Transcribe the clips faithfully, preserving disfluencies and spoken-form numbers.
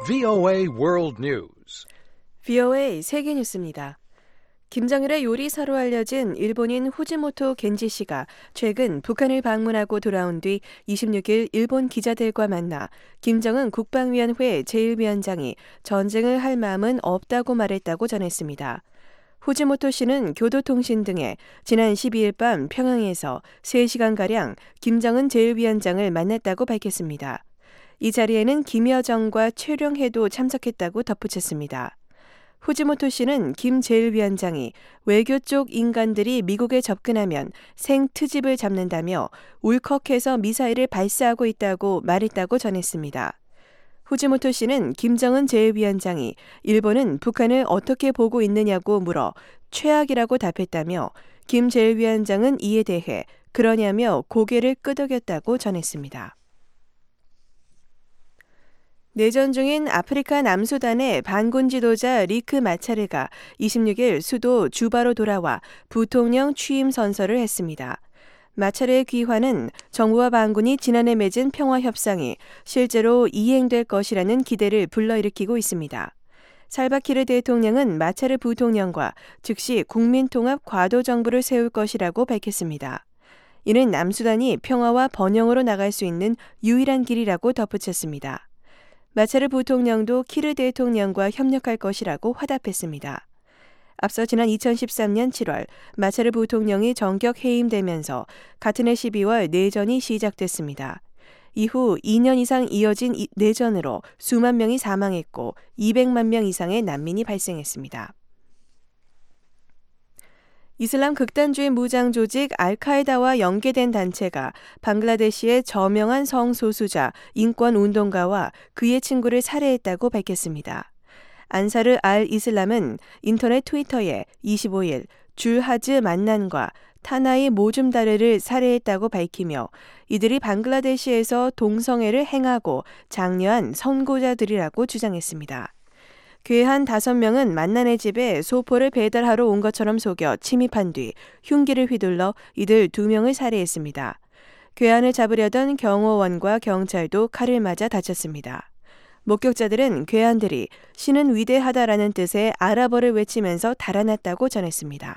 브이오에이 World News. 브이오에이 세계 뉴스입니다. 김정일의 요리사로 알려진 일본인 후지모토 겐지 씨가 최근 북한을 방문하고 돌아온 뒤 이십육 일 일본 기자들과 만나 김정은 국방위원회 제일 위원장이 전쟁을 할 마음은 없다고 말했다고 전했습니다. 후지모토 씨는 교도통신 등에 지난 십이 일 밤 평양에서 세 시간가량 김정은 제일 위원장을 만났다고 밝혔습니다. 이 자리에는 김여정과 최룡해도 참석했다고 덧붙였습니다. 후지모토 씨는 김 제일 위원장이 외교 쪽 인간들이 미국에 접근하면 생트집을 잡는다며 울컥해서 미사일을 발사하고 있다고 말했다고 전했습니다. 후지모토 씨는 김정은 제일 위원장이 일본은 북한을 어떻게 보고 있느냐고 물어 최악이라고 답했다며 김 제일 위원장은 이에 대해 그러냐며 고개를 끄덕였다고 전했습니다. 내전 중인 아프리카 남수단의 반군 지도자 리크 마차르가 이십육 일 수도 주바로 돌아와 부통령 취임 선서를 했습니다. 마차르의 귀환은 정부와 반군이 지난해 맺은 평화협상이 실제로 이행될 것이라는 기대를 불러일으키고 있습니다. 살바키르 대통령은 마차르 부통령과 즉시 국민통합 과도정부를 세울 것이라고 밝혔습니다. 이는 남수단이 평화와 번영으로 나갈 수 있는 유일한 길이라고 덧붙였습니다. 마차르 부통령도 키르 대통령과 협력할 것이라고 화답했습니다. 앞서 지난 이천십삼 년 칠월 마차르 부통령이 정격 해임되면서 같은 해 십이월 내전이 시작됐습니다. 이후 이 년 이상 이어진 내전으로 수만 명이 사망했고 이백만 명 이상의 난민이 발생했습니다. 이슬람 극단주의 무장 조직 알카에다와 연계된 단체가 방글라데시의 저명한 성소수자 인권운동가와 그의 친구를 살해했다고 밝혔습니다. 안사르 알 이슬람은 인터넷 트위터에 이십오 일 줄하즈 만난과 타나이 모줌다르를 살해했다고 밝히며 이들이 방글라데시에서 동성애를 행하고 장려한 선고자들이라고 주장했습니다. 괴한 다섯 명은 만난의 집에 소포를 배달하러 온 것처럼 속여 침입한 뒤 흉기를 휘둘러 이들 두 명을 살해했습니다. 괴한을 잡으려던 경호원과 경찰도 칼을 맞아 다쳤습니다. 목격자들은 괴한들이 신은 위대하다라는 뜻의 아랍어를 외치면서 달아났다고 전했습니다.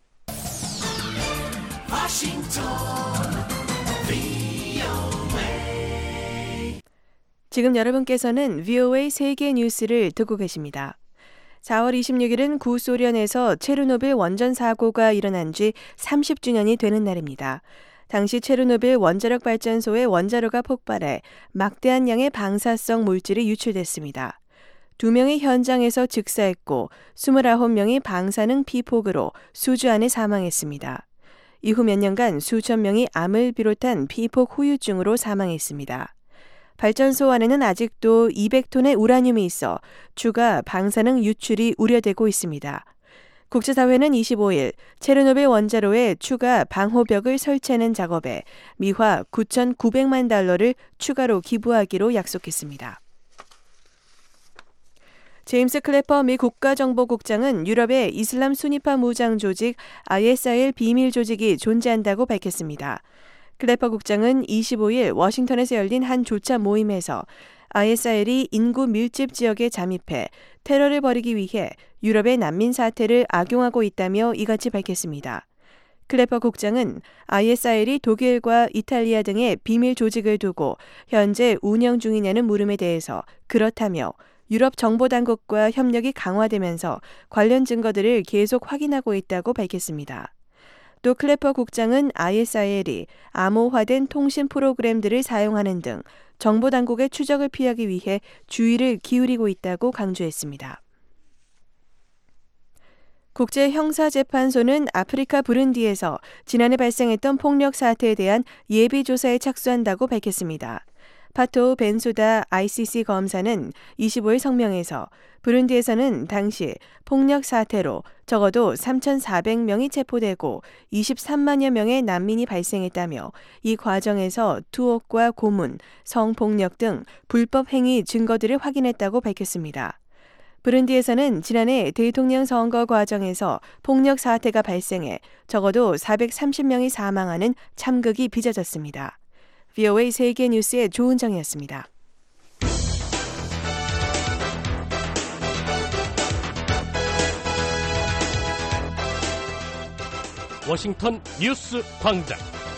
지금 여러분께서는 브이오에이 세계 뉴스를 듣고 계십니다. 사월 이십육 일은 구소련에서 체르노빌 원전 사고가 일어난 지 삼십 주년이 되는 날입니다. 당시 체르노빌 원자력 발전소의 원자로가 폭발해 막대한 양의 방사성 물질이 유출됐습니다. 두 명이 현장에서 즉사했고 이십구 명이 방사능 피폭으로 수주 안에 사망했습니다. 이후 몇 년간 수천 명이 암을 비롯한 피폭 후유증으로 사망했습니다. 발전소 안에는 아직도 이백 톤의 우라늄이 있어 추가 방사능 유출이 우려되고 있습니다. 국제사회는 이십오 일 체르노빌 원자로에 추가 방호벽을 설치하는 작업에 미화 구천구백만 달러를 추가로 기부하기로 약속했습니다. 제임스 클래퍼 미 국가정보국장은 유럽의 이슬람 순위파 무장 조직 아이에스아이엘 비밀 조직이 존재한다고 밝혔습니다. 클래퍼 국장은 이십오 일 워싱턴에서 열린 한 조차 모임에서 아이에스아이엘이 인구 밀집 지역에 잠입해 테러를 벌이기 위해 유럽의 난민 사태를 악용하고 있다며 이같이 밝혔습니다. 클래퍼 국장은 아이에스아이엘이 독일과 이탈리아 등의 비밀 조직을 두고 현재 운영 중이냐는 물음에 대해서 그렇다며 유럽 정보당국과 협력이 강화되면서 관련 증거들을 계속 확인하고 있다고 밝혔습니다. 또 클래퍼 국장은 아이에스아이엘이 암호화된 통신 프로그램들을 사용하는 등 정보당국의 추적을 피하기 위해 주의를 기울이고 있다고 강조했습니다. 국제형사재판소는 아프리카 부룬디에서 지난해 발생했던 폭력 사태에 대한 예비조사에 착수한다고 밝혔습니다. 파토 벤수다 아이씨씨 검사는 이십오 일 성명에서 부룬디에서는 당시 폭력 사태로 적어도 삼천사백 명이 체포되고 이십삼만여 명의 난민이 발생했다며 이 과정에서 투옥과 고문, 성폭력 등 불법 행위 증거들을 확인했다고 밝혔습니다. 부룬디에서는 지난해 대통령 선거 과정에서 폭력 사태가 발생해 적어도 사백삼십 명이 사망하는 참극이 빚어졌습니다. 브이오에이 세계 뉴스의 조은정이었습니다. 워싱턴 뉴스 광장.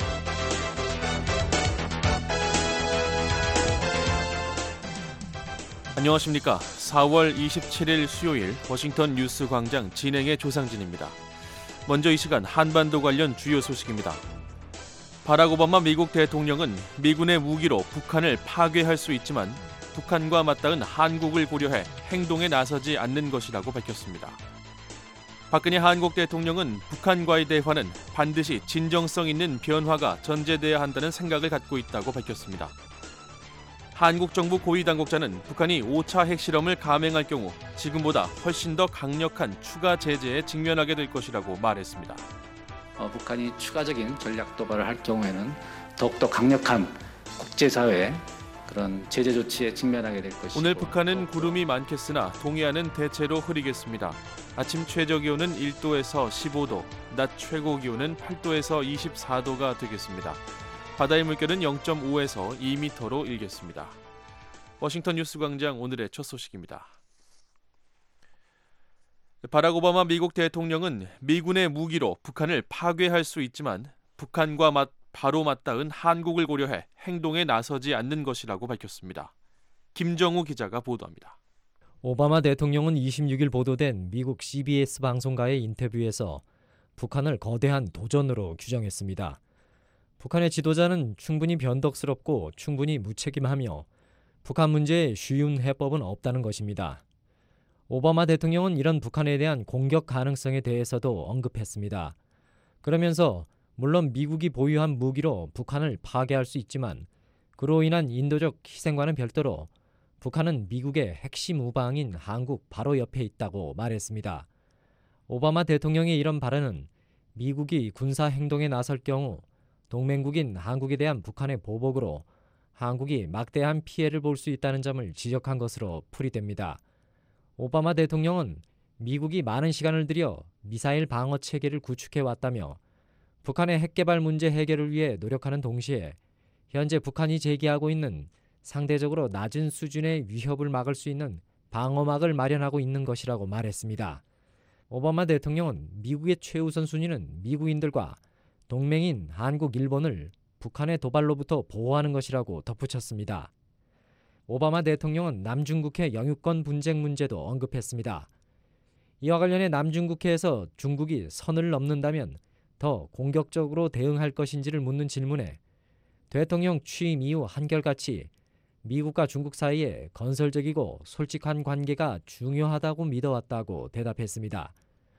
안녕하십니까. 사월 이십칠일 수요일 워싱턴 뉴스 광장 진행의 조상진입니다. 먼저 이 시간 한반도 관련 주요 소식입니다. 바락 오바마 미국 대통령은 미군의 무기로 북한을 파괴할 수 있지만 북한과 맞닿은 한국을 고려해 행동에 나서지 않는 것이라고 밝혔습니다. 박근혜 한국 대통령은 북한과의 대화는 반드시 진정성 있는 변화가 전제돼야 한다는 생각을 갖고 있다고 밝혔습니다. 한국 정부 고위 당국자는 북한이 오 차 핵실험을 감행할 경우 지금보다 훨씬 더 강력한 추가 제재에 직면하게 될 것이라고 말했습니다. 어, 북한이 추가적인 전략 도발을 할 경우에는 더욱더 강력한 국제사회의 그런 제재 조치에 직면하게 될 것이고, 오늘 북한은 구름이 많겠으나 동해안은 대체로 흐리겠습니다. 아침 최저기온은 일 도에서 십오 도, 낮 최고기온은 팔 도에서 이십사 도가 되겠습니다. 바다의 물결은 영 점 오에서 이 미터로 일겠습니다. 워싱턴 뉴스 광장 오늘의 첫 소식입니다. 바락 오바마 미국 대통령은 미군의 무기로 북한을 파괴할 수 있지만 북한과 맞, 바로 맞닿은 한국을 고려해 행동에 나서지 않는 것이라고 밝혔습니다. 김정우 기자가 보도합니다. 오바마 대통령은 이십육일 보도된 미국 씨비에스 방송과의 인터뷰에서 북한을 거대한 도전으로 규정했습니다. 북한의 지도자는 충분히 변덕스럽고 충분히 무책임하며 북한 문제에 쉬운 해법은 없다는 것입니다. 오바마 대통령은 이런 북한에 대한 공격 가능성에 대해서도 언급했습니다. 그러면서 물론 미국이 보유한 무기로 북한을 파괴할 수 있지만 그로 인한 인도적 희생과는 별도로 북한은 미국의 핵심 우방인 한국 바로 옆에 있다고 말했습니다. 오바마 대통령의 이런 발언은 미국이 군사 행동에 나설 경우 동맹국인 한국에 대한 북한의 보복으로 한국이 막대한 피해를 볼 수 있다는 점을 지적한 것으로 풀이됩니다. 오바마 대통령은 미국이 많은 시간을 들여 미사일 방어 체계를 구축해 왔다며 북한의 핵개발 문제 해결을 위해 노력하는 동시에 현재 북한이 제기하고 있는 상대적으로 낮은 수준의 위협을 막을 수 있는 방어막을 마련하고 있는 것이라고 말했습니다. 오바마 대통령은 미국의 최우선 순위는 미국인들과 동맹인 한국, 일본을 북한의 도발로부터 보호하는 것이라고 덧붙였습니다. 오바마 대통령은 남중국해 영유권 분쟁 문제도 언급했습니다. 이와 관련해 남중국해에서 중국이 선을 넘는다면 더 공격적으로 대응할 것인지를 묻는 질문에 대통령 취임 이후 한결같이 미국과 중국 사이에 건설적이고 솔직한 관계가 중요하다고 믿어왔다고 대답했습니다.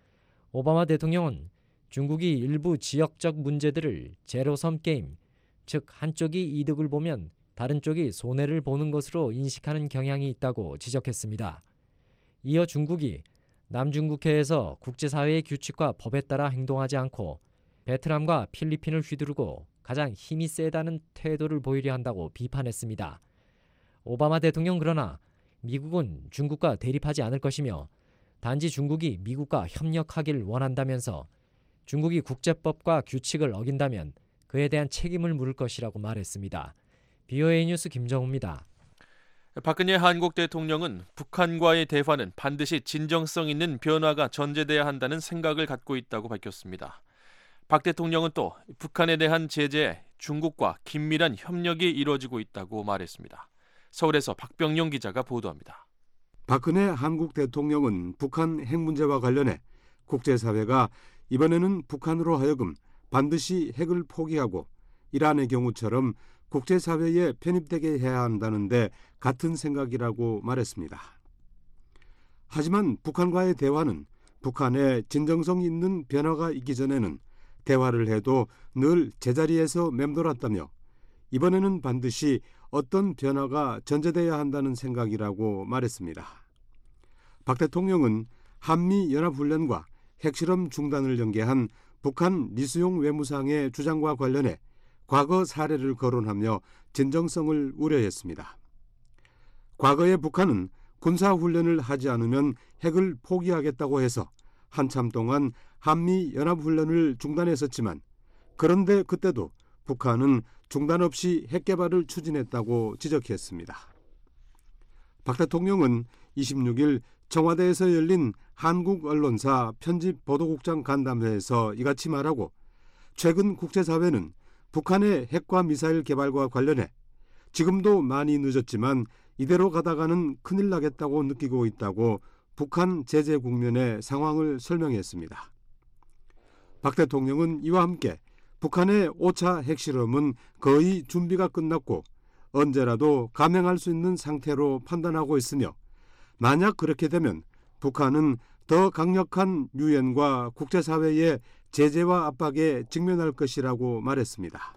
오바마 대통령은 중국이 일부 지역적 문제들을 제로섬 게임, 즉 한쪽이 이득을 보면 다른 쪽이 손해를 보는 것으로 인식하는 경향이 있다고 지적했습니다. 이어 중국이 남중국해에서 국제사회의 규칙과 법에 따라 행동하지 않고 베트남과 필리핀을 휘두르고 가장 힘이 세다는 태도를 보이려 한다고 비판했습니다. 오바마 대통령 그러나 미국은 중국과 대립하지 않을 것이며 단지 중국이 미국과 협력하길 원한다면서 중국이 국제법과 규칙을 어긴다면 그에 대한 책임을 물을 것이라고 말했습니다. 비오에이 뉴스 김정우입니다. 박근혜 한국 대통령은 북한과의 대화는 반드시 진정성 있는 변화가 전제돼야 한다는 생각을 갖고 있다고 밝혔습니다. 박 대통령은 또 북한에 대한 제재에 중국과 긴밀한 협력이 이루어지고 있다고 말했습니다. 서울에서 박병용 기자가 보도합니다. 박근혜 한국 대통령은 북한 핵 문제와 관련해 국제사회가 이번에는 북한으로 하여금 반드시 핵을 포기하고 이란의 경우처럼 국제사회에 편입되게 해야 한다는데 같은 생각이라고 말했습니다. 하지만 북한과의 대화는 북한에 진정성 있는 변화가 있기 전에는 대화를 해도 늘 제자리에서 맴돌았다며 이번에는 반드시 어떤 변화가 전제돼야 한다는 생각이라고 말했습니다. 박 대통령은 한미연합훈련과 핵실험 중단을 연계한 북한 리수용 외무상의 주장과 관련해 과거 사례를 거론하며 진정성을 우려했습니다. 과거에 북한은 군사훈련을 하지 않으면 핵을 포기하겠다고 해서 한참 동안 한미연합훈련을 중단했었지만 그런데 그때도 북한은 중단 없이 핵개발을 추진했다고 지적했습니다. 박 대통령은 이십육일 청와대에서 열린 한국 언론사 편집보도국장 간담회에서 이같이 말하고 최근 국제사회는 북한의 핵과 미사일 개발과 관련해 지금도 많이 늦었지만 이대로 가다가는 큰일 나겠다고 느끼고 있다고 북한 제재 국면의 상황을 설명했습니다. 박 대통령은 이와 함께 북한의 오 차 핵실험은 거의 준비가 끝났고 언제라도 감행할 수 있는 상태로 판단하고 있으며 만약 그렇게 되면 북한은 더 강력한 유엔과 국제사회의 제재와 압박에 직면할 것이라고 말했습니다.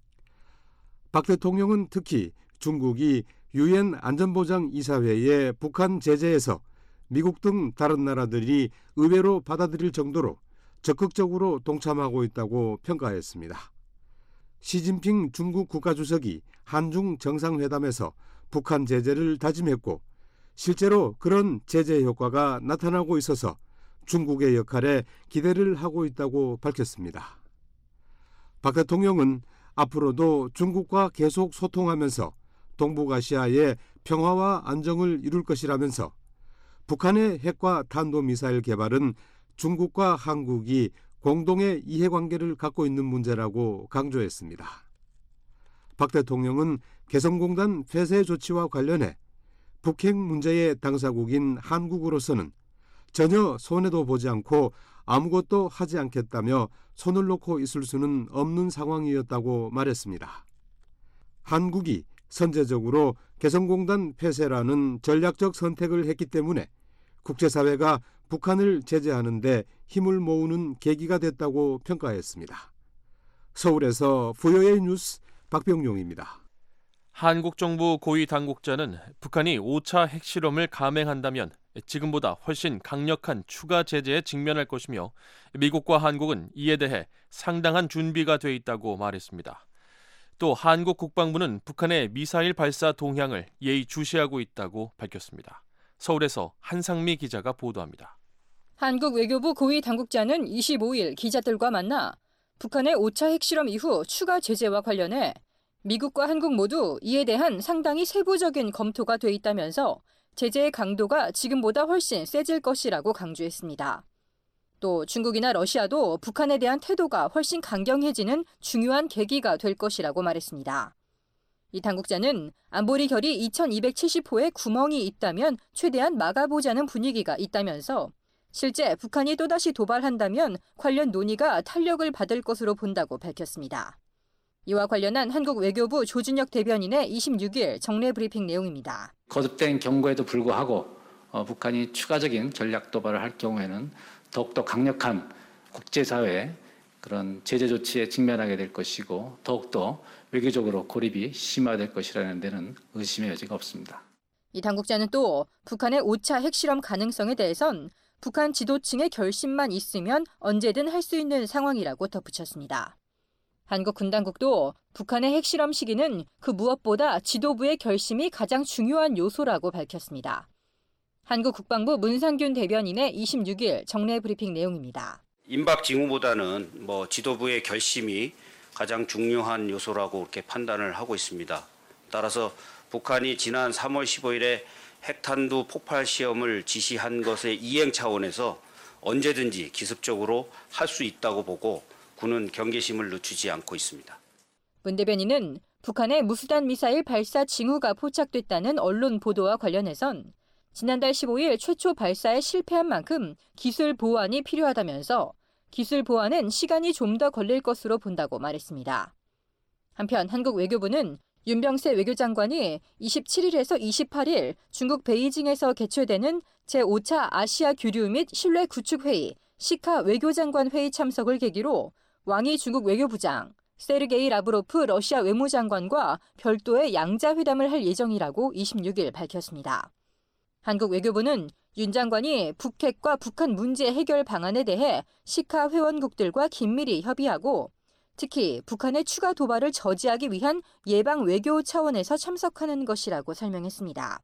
박 대통령은 특히 중국이 유엔 안전보장이사회의 북한 제재에서 미국 등 다른 나라들이 의외로 받아들일 정도로 적극적으로 동참하고 있다고 평가했습니다. 시진핑 중국 국가주석이 한중 정상회담에서 북한 제재를 다짐했고 실제로 그런 제재 효과가 나타나고 있어서 중국의 역할에 기대를 하고 있다고 밝혔습니다. 박 대통령은 앞으로도 중국과 계속 소통하면서 동북아시아의 평화와 안정을 이룰 것이라면서 북한의 핵과 탄도미사일 개발은 중국과 한국이 공동의 이해관계를 갖고 있는 문제라고 강조했습니다. 박 대통령은 개성공단 폐쇄 조치와 관련해 북핵 문제의 당사국인 한국으로서는 전혀 손해도 보지 않고 아무것도 하지 않겠다며 손을 놓고 있을 수는 없는 상황이었다고 말했습니다. 한국이 선제적으로 개성공단 폐쇄라는 전략적 선택을 했기 때문에 국제사회가 북한을 제재하는 데 힘을 모으는 계기가 됐다고 평가했습니다. 서울에서 브이오에이 뉴스 박병용입니다. 한국 정부 고위 당국자는 북한이 오 차 핵실험을 감행한다면 지금보다 훨씬 강력한 추가 제재에 직면할 것이며 미국과 한국은 이에 대해 상당한 준비가 돼 있다고 말했습니다. 또 한국 국방부는 북한의 미사일 발사 동향을 예의주시하고 있다고 밝혔습니다. 서울에서 한상미 기자가 보도합니다. 한국 외교부 고위 당국자는 이십오일 기자들과 만나 북한의 오 차 핵실험 이후 추가 제재와 관련해 미국과 한국 모두 이에 대한 상당히 세부적인 검토가 돼 있다면서 제재의 강도가 지금보다 훨씬 세질 것이라고 강조했습니다. 또 중국이나 러시아도 북한에 대한 태도가 훨씬 강경해지는 중요한 계기가 될 것이라고 말했습니다. 이 당국자는 안보리 결의 이천이백칠십 호에 구멍이 있다면 최대한 막아보자는 분위기가 있다면서 실제 북한이 또다시 도발한다면 관련 논의가 탄력을 받을 것으로 본다고 밝혔습니다. 이와 관련한 한국 외교부 조준혁 대변인의 이십육일 정례 브리핑 내용입니다. 거듭된 경고에도 불구하고 어, 북한이 추가적인 전략 도발을 할 경우에는 더욱더 강력한 국제사회의 그런 제재 조치에 직면하게 될 것이고 더욱더 외교적으로 고립이 심화될 것이라는 데는 의심의 여지가 없습니다. 이 당국자는 또 북한의 오 차 핵실험 가능성에 대해선 북한 지도층의 결심만 있으면 언제든 할 수 있는 상황이라고 덧붙였습니다. 한국 군당국도 북한의 핵실험 시기는 그 무엇보다 지도부의 결심이 가장 중요한 요소라고 밝혔습니다. 한국 국방부 문상균 대변인의 이십육일 정례 브리핑 내용입니다. 임박 징후보다는 뭐 지도부의 결심이 가장 중요한 요소라고 이렇게 판단을 하고 있습니다. 따라서 북한이 지난 삼월 십오일에 핵탄두 폭발 시험을 지시한 것의 이행 차원에서 언제든지 기습적으로 할 수 있다고 보고 군은 경계심을 늦추지 않고 있습니다. 문 대변인은 북한의 무수단 미사일 발사 징후가 포착됐다는 언론 보도와 관련해선 지난달 십오일 최초 발사에 실패한 만큼 기술 보완이 필요하다면서 기술 보완은 시간이 좀 더 걸릴 것으로 본다고 말했습니다. 한편 한국 외교부는 윤병세 외교장관이 이십칠일에서 이십팔일 중국 베이징에서 개최되는 제오 차 아시아 교류 및 신뢰 구축 회의 시카 외교장관 회의 참석을 계기로 왕이 중국 외교부장, 세르게이 라브로프 러시아 외무장관과 별도의 양자회담을 할 예정이라고 이십육일 밝혔습니다. 한국 외교부는 윤 장관이 북핵과 북한 문제 해결 방안에 대해 시카 회원국들과 긴밀히 협의하고 특히 북한의 추가 도발을 저지하기 위한 예방 외교 차원에서 참석하는 것이라고 설명했습니다.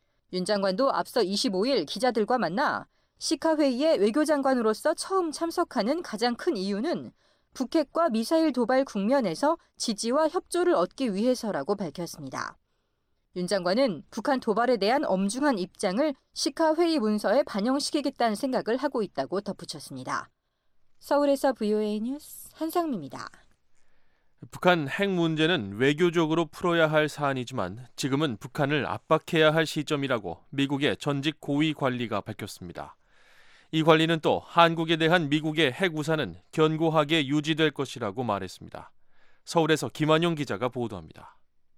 윤 장관도 앞서 이십오일 기자들과 만나 시카 회의에 외교장관으로서 처음 참석하는 가장 큰 이유는 북핵과 미사일 도발 국면에서 지지와 협조를 얻기 위해서라고 밝혔습니다. 윤 장관은 북한 도발에 대한 엄중한 입장을 시카 회의 문서에 반영시키겠다는 생각을 하고 있다고 덧붙였습니다. 서울에서 브이오에이 뉴스 한상미입니다. 북한 핵 문제는 외교적으로 풀어야 할 사안이지만 지금은 북한을 압박해야 할 시점이라고 미국의 전직 고위 관리가 밝혔습니다. 이 관리는 또 한국에 대한 미국의 핵 우산은 견고하게 유지될 것이라고 말했습니다. 서울에서 김한용 기자가 보도합니다.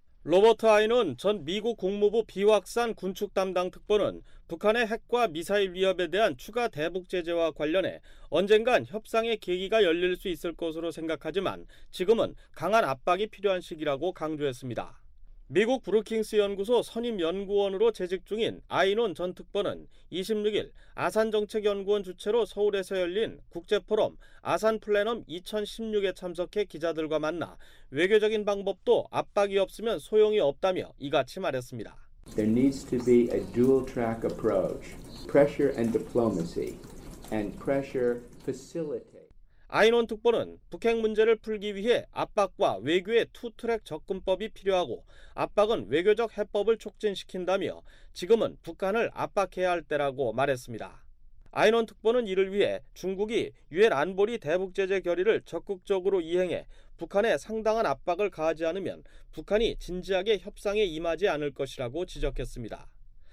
로버트 아이논 전 미국 국무부 비확산 군축 담당 특보는 북한의 핵과 미사일 위협에 대한 추가 대북 제재와 관련해 언젠간 협상의 계기가 열릴 수 있을 것으로 생각하지만 지금은 강한 압박이 필요한 시기라고 강조했습니다. 미국 브루킹스 연구소 선임 연구원으로 재직 중인 아이논 전 특보는 이십육일 아산정책연구원 주최로 서울에서 열린 국제포럼 아산플래넘 이천십육에 참석해 기자들과 만나 외교적인 방법도 압박이 없으면 소용이 없다며 이같이 말했습니다. There needs to be a dual track approach, pressure and diplomacy, and pressure facilitate. 아이논 특보는 북핵 문제를 풀기 위해 압박과 외교의 투트랙 접근법이 필요하고 압박은 외교적 해법을 촉진시킨다며 지금은 북한을 압박해야 할 때라고 말했습니다. 아이논 특보는 이를 위해 중국이 유엔 안보리 대북제재 결의를 적극적으로 이행해 북한에 상당한 압박을 가하지 않으면 북한이 진지하게 협상에 임하지 않을 것이라고 지적했습니다.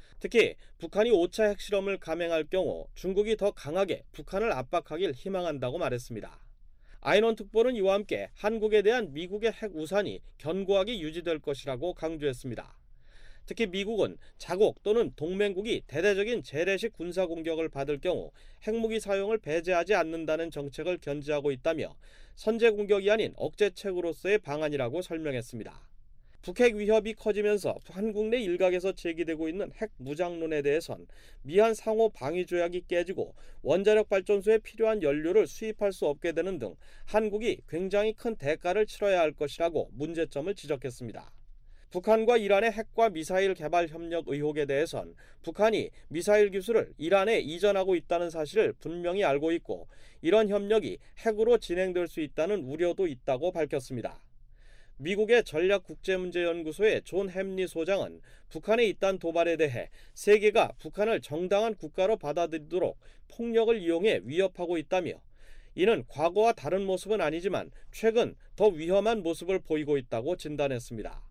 특히 북한이 오 차 핵실험을 감행할 경우 중국이 더 강하게 북한을 압박하길 희망한다고 말했습니다. 아이논 특보는 이와 함께 한국에 대한 미국의 핵 우산이 견고하게 유지될 것이라고 강조했습니다. 특히 미국은 자국 또는 동맹국이 대대적인 재래식 군사 공격을 받을 경우 핵무기 사용을 배제하지 않는다는 정책을 견지하고 있다며 선제 공격이 아닌 억제책으로서의 방안이라고 설명했습니다. 북핵 위협이 커지면서 한국 내 일각에서 제기되고 있는 핵 무장론에 대해선 미한 상호 방위 조약이 깨지고 원자력 발전소에 필요한 연료를 수입할 수 없게 되는 등 한국이 굉장히 큰 대가를 치러야 할 것이라고 문제점을 지적했습니다. 북한과 이란의 핵과 미사일 개발 협력 의혹에 대해선 북한이 미사일 기술을 이란에 이전하고 있다는 사실을 분명히 알고 있고 이런 협력이 핵으로 진행될 수 있다는 우려도 있다고 밝혔습니다. 미국의 전략국제문제연구소의 존 햄리 소장은 북한의 이딴 도발에 대해 세계가 북한을 정당한 국가로 받아들이도록 폭력을 이용해 위협하고 있다며 이는 과거와 다른 모습은 아니지만 최근 더 위험한 모습을 보이고 있다고 진단했습니다.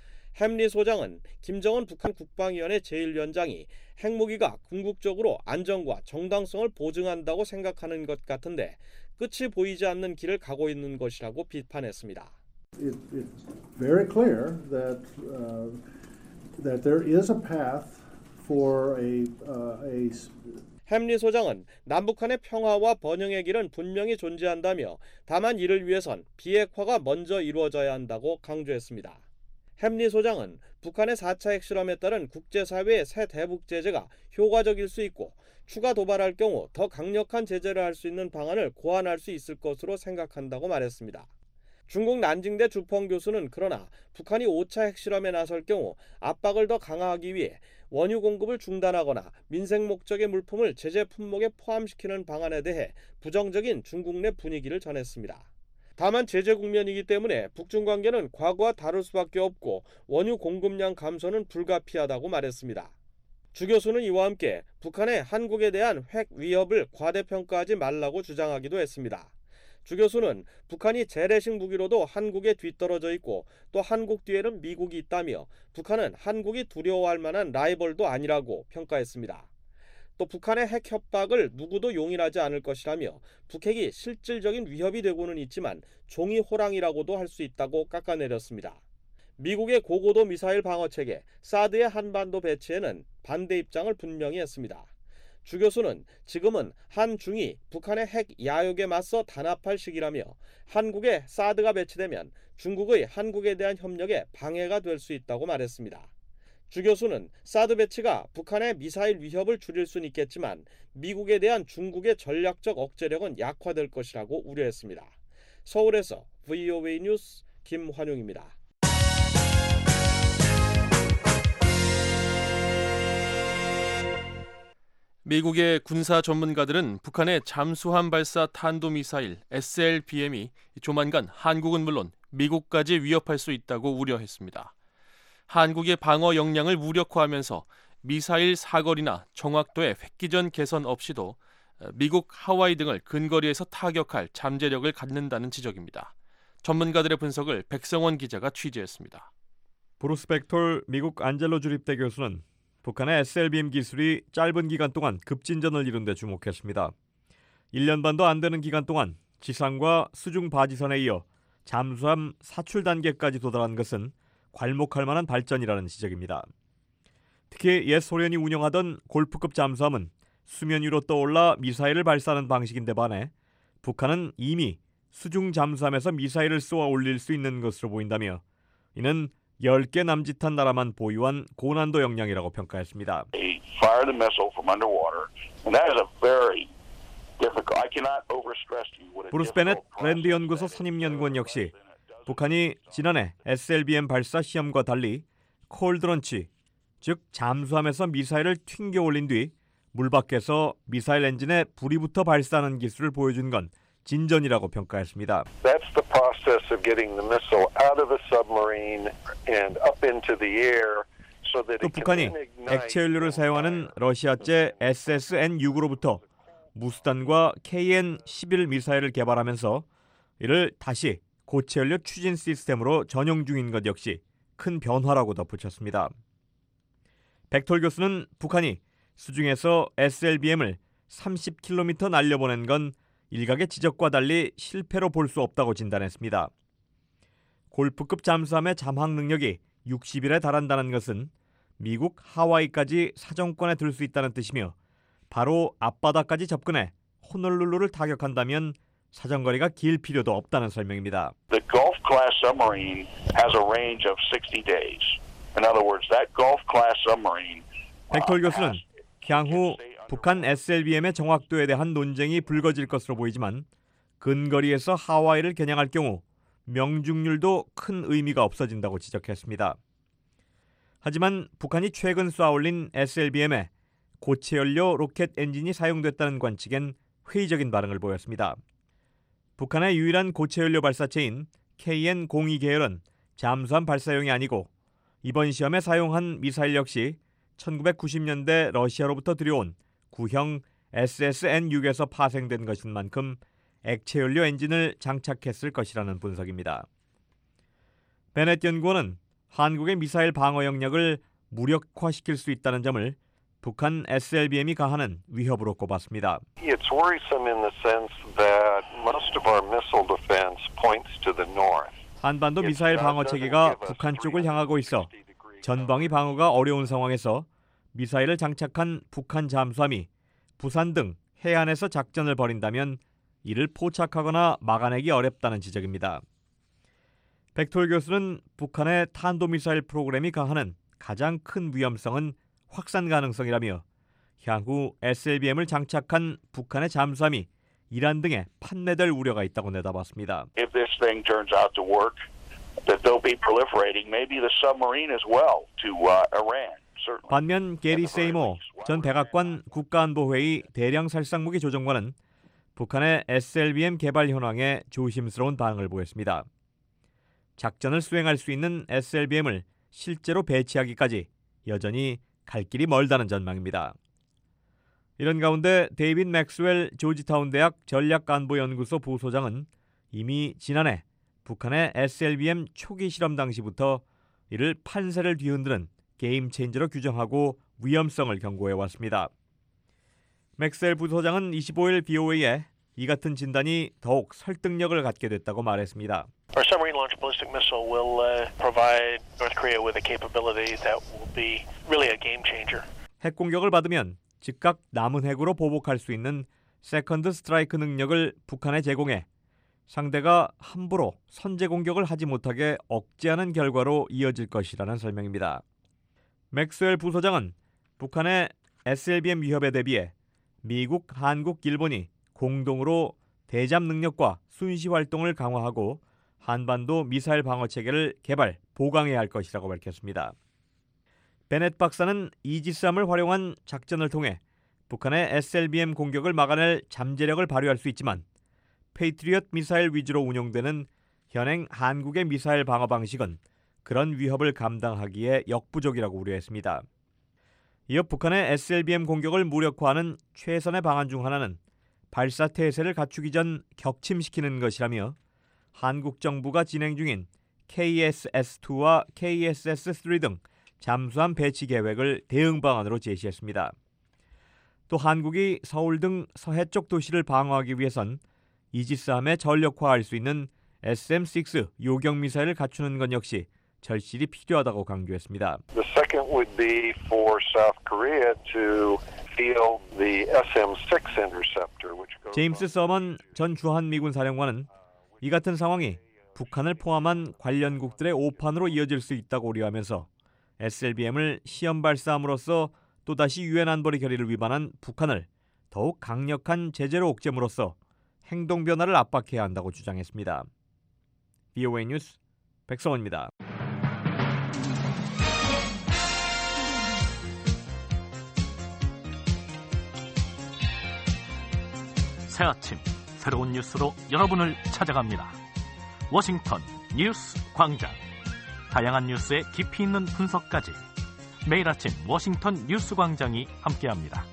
햄리 소장은 김정은 북한 국방위원회 제일 위원장이 핵무기가 궁극적으로 안정과 정당성을 보증한다고 생각하는 것 같은데 끝이 보이지 않는 길을 가고 있는 것이라고 비판했습니다. It, it's very clear that uh, that there is a path for a uh, a 햄리 소장은 남북한의 평화와 번영의 길은 분명히 존재한다며 다만 이를 위해선 비핵화가 먼저 이루어져야 한다고 강조했습니다. 햄리 소장은 북한의 사 차 핵실험에 따른 국제사회의 새 대북 제재가 효과적일 수 있고 추가 도발할 경우 더 강력한 제재를 할 수 있는 방안을 고안할 수 있을 것으로 생각한다고 말했습니다. 중국 난징대 주펑 교수는 그러나 북한이 오 차 핵실험에 나설 경우 압박을 더 강화하기 위해 원유 공급을 중단하거나 민생 목적의 물품을 제재 품목에 포함시키는 방안에 대해 부정적인 중국 내 분위기를 전했습니다. 다만 제재 국면이기 때문에 북중 관계는 과거와 다를 수밖에 없고 원유 공급량 감소는 불가피하다고 말했습니다. 주 교수는 이와 함께 북한의 한국에 대한 핵 위협을 과대평가하지 말라고 주장하기도 했습니다. 주 교수는 북한이 재래식 무기로도 한국에 뒤떨어져 있고 또 한국 뒤에는 미국이 있다며 북한은 한국이 두려워할 만한 라이벌도 아니라고 평가했습니다. 또 북한의 핵 협박을 누구도 용인하지 않을 것이라며 북핵이 실질적인 위협이 되고는 있지만 종이 호랑이라고도 할 수 있다고 깎아내렸습니다. 미국의 고고도 미사일 방어체계 사드의 한반도 배치에는 반대 입장을 분명히 했습니다. 주 교수는 지금은 한중이 북한의 핵 야욕에 맞서 단합할 시기라며 한국에 사드가 배치되면 중국의 한국에 대한 협력에 방해가 될 수 있다고 말했습니다. 주 교수는 사드 배치가 북한의 미사일 위협을 줄일 수는 있겠지만 미국에 대한 중국의 전략적 억제력은 약화될 것이라고 우려했습니다. 서울에서 브이오에이 뉴스 김환용입니다. 미국의 군사 전문가들은 북한의 잠수함 발사 탄도미사일 에스엘비엠이 조만간 한국은 물론 미국까지 위협할 수 있다고 우려했습니다. 한국의 방어 역량을 무력화하면서 미사일 사거리나 정확도의 획기전 개선 없이도 미국 하와이 등을 근거리에서 타격할 잠재력을 갖는다는 지적입니다. 전문가들의 분석을 백성원 기자가 취재했습니다. 브루스 백톨 미국 안젤로 주립대 교수는 북한의 에스엘비엠 기술이 짧은 기간 동안 급진전을 이룬 데 주목했습니다. 일 년 반도 안 되는 기간 동안 지상과 수중 바지선에 이어 잠수함 사출 단계까지 도달한 것은 괄목할 만한 발전이라는 지적입니다. 특히 옛 소련이 운영하던 골프급 잠수함은 수면 위로 떠올라 미사일을 발사하는 방식인데 반해 북한은 이미 수중 잠수함에서 미사일을 쏘아 올릴 수 있는 것으로 보인다며 이는 열 개 남짓한 나라만 보유한 고난도 역량이라고 평가했습니다. 브루스 베넷 랜드 연구소 선임 연구원 역시 북한이 지난해 에스엘비엠 발사 시험과 달리 콜드런치, 즉 잠수함에서 미사일을 튕겨 올린 뒤 물 밖에서 미사일 엔진에 불이 붙어 발사하는 기술을 보여준 건 진전이라고 평가했습니다. That's the process of getting the missile out of the submarine and up into the air so that 또 it 북한이 can ignite. 액체 연료를 사용하는 러시아제 에스에스엔 육으로부터 무수단과 케이엔 십일 미사일을 개발하면서 이를 다시 고체 연료 추진 시스템으로 전용 중인 것 역시 큰 변화라고 덧붙였습니다. 백톨 교수는 북한이 수중에서 에스엘비엠을 삼십 킬로미터 날려보낸 건 일각의 지적과 달리 실패로 볼 수 없다고 진단했습니다. 골프급 잠수함의 잠항 능력이 육십 일에 달한다는 것은 미국 하와이까지 사정권에 들 수 있다는 뜻이며 바로 앞바다까지 접근해 호놀룰루를 타격한다면 사정거리가 길 필요도 없다는 설명입니다. The Gulf class submarine has a range of sixty days. In other words, that Gulf class submarine. 백톨 교수는 향후 북한 에스엘비엠의 정확도에 대한 논쟁이 불거질 것으로 보이지만 근거리에서 하와이를 겨냥할 경우 명중률도 큰 의미가 없어진다고 지적했습니다. 하지만 북한이 최근 쏘아올린 에스엘비엠에 고체 연료 로켓 엔진이 사용됐다는 관측엔 회의적인 반응을 보였습니다. 북한의 유일한 고체 연료 발사체인 케이엔 공이 계열은 잠수함 발사용이 아니고 이번 시험에 사용한 미사일 역시 천구백구십 년대 러시아로부터 들여온 구형 에스에스엔 육에서 파생된 것인 만큼 액체 연료 엔진을 장착했을 것이라는 분석입니다. 베넷 연구원은 한국의 미사일 방어 역량을 무력화시킬 수 있다는 점을 북한 에스엘비엠이 가하는 위협으로 꼽았습니다. It's worrisome in the sense that most of our missile defense points to the north. 한반도 미사일 방어 체계가 북한 쪽을 향하고 있어 전방위 방어가 어려운 상황에서 미사일을 장착한 북한 잠수함이 부산 등 해안에서 작전을 벌인다면 이를 포착하거나 막아내기 어렵다는 지적입니다. 백톨 교수는 북한의 탄도미사일 프로그램이 가하는 가장 큰 위험성은 확산 가능성이라며 향후 에스엘비엠을 장착한 북한의 잠수함이 이란 등에 판매될 우려가 있다고 내다봤습니다. If this thing turns out to work, that they'll be proliferating maybe the submarine as well to uh, Iran. 반면 게리 세이모 전 백악관 국가안보회의 대량살상무기 조정관은 북한의 에스엘비엠 개발 현황에 조심스러운 반응을 보였습니다. 작전을 수행할 수 있는 에스엘비엠을 실제로 배치하기까지 여전히 갈 길이 멀다는 전망입니다. 이런 가운데 데이빗 맥스웰 조지타운 대학 전략안보연구소 부소장은 이미 지난해 북한의 에스엘비엠 초기 실험 당시부터 이를 판세를 뒤흔드는 게임 체인저로 규정하고 위험성을 경고해 왔습니다. 맥스웰 부소장은 이십오 일 비오에이에 이 같은 진단이 더욱 설득력을 갖게 됐다고 말했습니다. Our submarine launched ballistic missile will uh, provide North Korea with a capability that will be really a game changer. 핵 공격을 받으면 즉각 남은 핵으로 보복할 수 있는 세컨드 스트라이크 능력을 북한에 제공해 상대가 함부로 선제 공격을 하지 못하게 억제하는 결과로 이어질 것이라는 설명입니다. 맥스웰 부소장은 북한의 에스엘비엠 위협에 대비해 미국, 한국, 일본이 공동으로 대잠 능력과 순시 활동을 강화하고 한반도 미사일 방어 체계를 개발, 보강해야 할 것이라고 밝혔습니다. 베넷 박사는 이지스함을 활용한 작전을 통해 북한의 에스엘비엠 공격을 막아낼 잠재력을 발휘할 수 있지만 페이트리엇 미사일 위주로 운용되는 현행 한국의 미사일 방어 방식은 그런 위협을 감당하기에 역부족이라고 우려했습니다. 이어 북한의 에스엘비엠 공격을 무력화하는 최선의 방안 중 하나는 발사 태세를 갖추기 전 격침시키는 것이라며 한국 정부가 진행 중인 케이에스에스 투와 케이에스에스 쓰리 등 잠수함 배치 계획을 대응 방안으로 제시했습니다. 또 한국이 서울 등 서해 쪽 도시를 방어하기 위해선 이지스함에 전력화할 수 있는 에스엠 식스 요격 미사일을 갖추는 것 역시 절실히 필요하다고 강조했습니다. The second would be for South Korea to field the 에스엠 식스 interceptor, which goes 제임스 서먼 전 주한미군 사령관은 이 같은 상황이 북한을 포함한 관련국들의 오판으로 이어질 수 있다고 우려하면서 에스엘비엠을 시험 발사함으로써 또다시 유엔 안보리 결의를 위반한 북한을 더욱 강력한 제재로 옥죄므로써 행동 변화를 압박해야 한다고 주장했습니다. 브이오에이 뉴스 백성원입니다. 새 아침 새로운 뉴스로 여러분을 찾아갑니다. 워싱턴 뉴스 광장. 다양한 뉴스의 깊이 있는 분석까지 매일 아침 워싱턴 뉴스 광장이 함께합니다.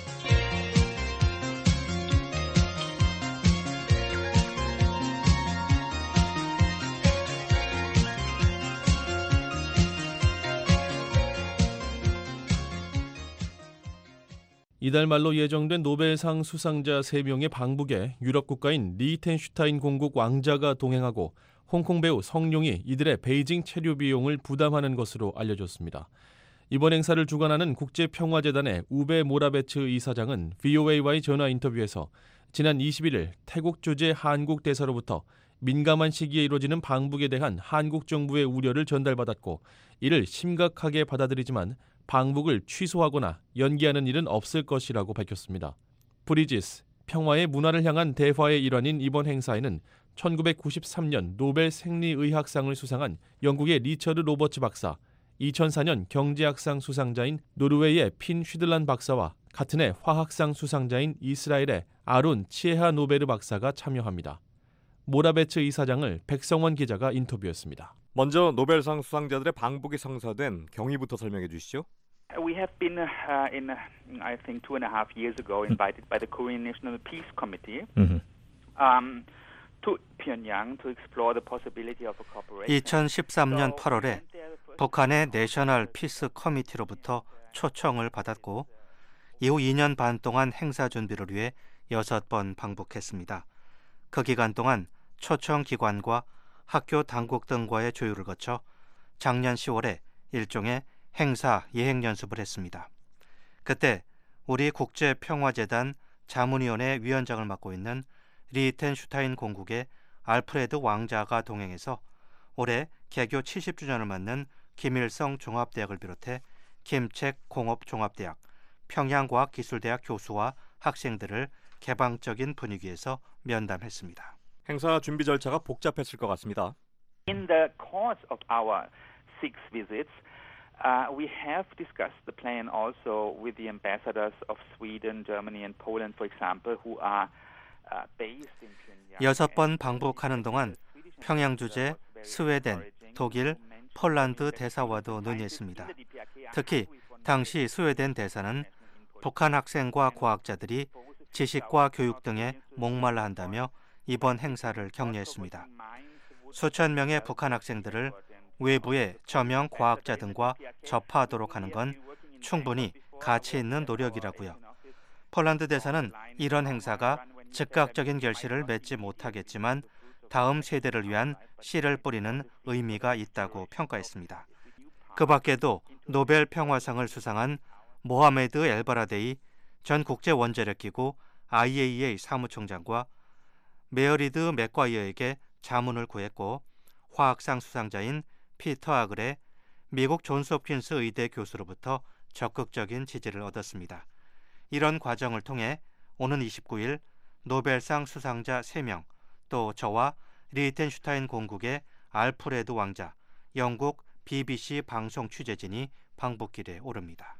이달 말로 예정된 노벨상 수상자 세 명의 방북에 유럽 국가인 리히텐슈타인 공국 왕자가 동행하고 홍콩 배우 성룡이 이들의 베이징 체류 비용을 부담하는 것으로 알려졌습니다. 이번 행사를 주관하는 국제평화재단의 우베 모라베츠 이사장은 브이오에이와의 전화 인터뷰에서 지난 이십일 일 태국 주재 한국 대사로부터 민감한 시기에 이루어지는 방북에 대한 한국 정부의 우려를 전달받았고 이를 심각하게 받아들이지만 방북을 취소하거나 연기하는 일은 없을 것이라고 밝혔습니다. 브리지스, 평화의 문화를 향한 대화의 일환인 이번 행사에는 천구백구십삼 년 노벨 생리의학상을 수상한 영국의 리처드 로버츠 박사, 이천사 년 경제학상 수상자인 노르웨이의 핀 슈들란 박사와 같은 해 화학상 수상자인 이스라엘의 아론 치에하 노베르 박사가 참여합니다. 모라베츠 이사장을 백성원 기자가 인터뷰했습니다. 먼저 노벨상 수상자들의 방북이 성사된 경위부터 설명해 주시죠. We have been, uh, in, I think, two and a half years ago, invited by the Korean National Peace Committee um, to Pyongyang to explore the possibility of a cooperation. 이천십삼 년 팔월에 북한의 내셔널 피스 커미티로부터 초청을 받았고 이후 이 년 반 동안 행사 준비를 위해 여섯 번 방북했습니다. 그 기간 동안 초청 기관과 학교 당국 등과의 조율을 거쳐 작년 시월에 일종의 행사 예행 연습을 했습니다. 그때 우리 국제평화재단 자문위원회 위원장을 맡고 있는 리히텐슈타인 공국의 알프레드 왕자가 동행해서 올해 개교 칠십 주년을 맞는 김일성 종합대학을 비롯해 김책 공업종합대학, 평양과학기술대학 교수와 학생들을 개방적인 분위기에서 면담했습니다. 행사 준비 절차가 복잡했을 것 같습니다. In the course of our six visits, uh, we have discussed the plan also with the ambassadors of Sweden, Germany and Poland, for example, who are uh, based in Pyongyang. 여섯 번 방북하는 동안 평양 주재, 스웨덴, 독일, 폴란드 대사와도 논의했습니다. 특히 당시 스웨덴 대사는 북한 학생과 과학자들이 지식과 교육 등에 목말라 한다며 이번 행사를 격려했습니다. 수천 명의 북한 학생들을 외부의 저명 과학자 등과 접하도록 하는 건 충분히 가치 있는 노력이라고요. 폴란드 대사는 이런 행사가 즉각적인 결실을 맺지 못하겠지만 다음 세대를 위한 씨를 뿌리는 의미가 있다고 평가했습니다. 그 밖에도 노벨 평화상을 수상한 모하메드 엘바라데이 전 국제원자력기구 아이에이이에이 사무총장과 메어리드 맥과이어에게 자문을 구했고 화학상 수상자인 피터 아글의 미국 존스 홉킨스 의대 교수로부터 적극적인 지지를 얻었습니다. 이런 과정을 통해 오는 이십구 일 노벨상 수상자 세 명, 또 저와 리히텐슈타인 공국의 알프레드 왕자, 영국 비비씨 방송 취재진이 방북길에 오릅니다.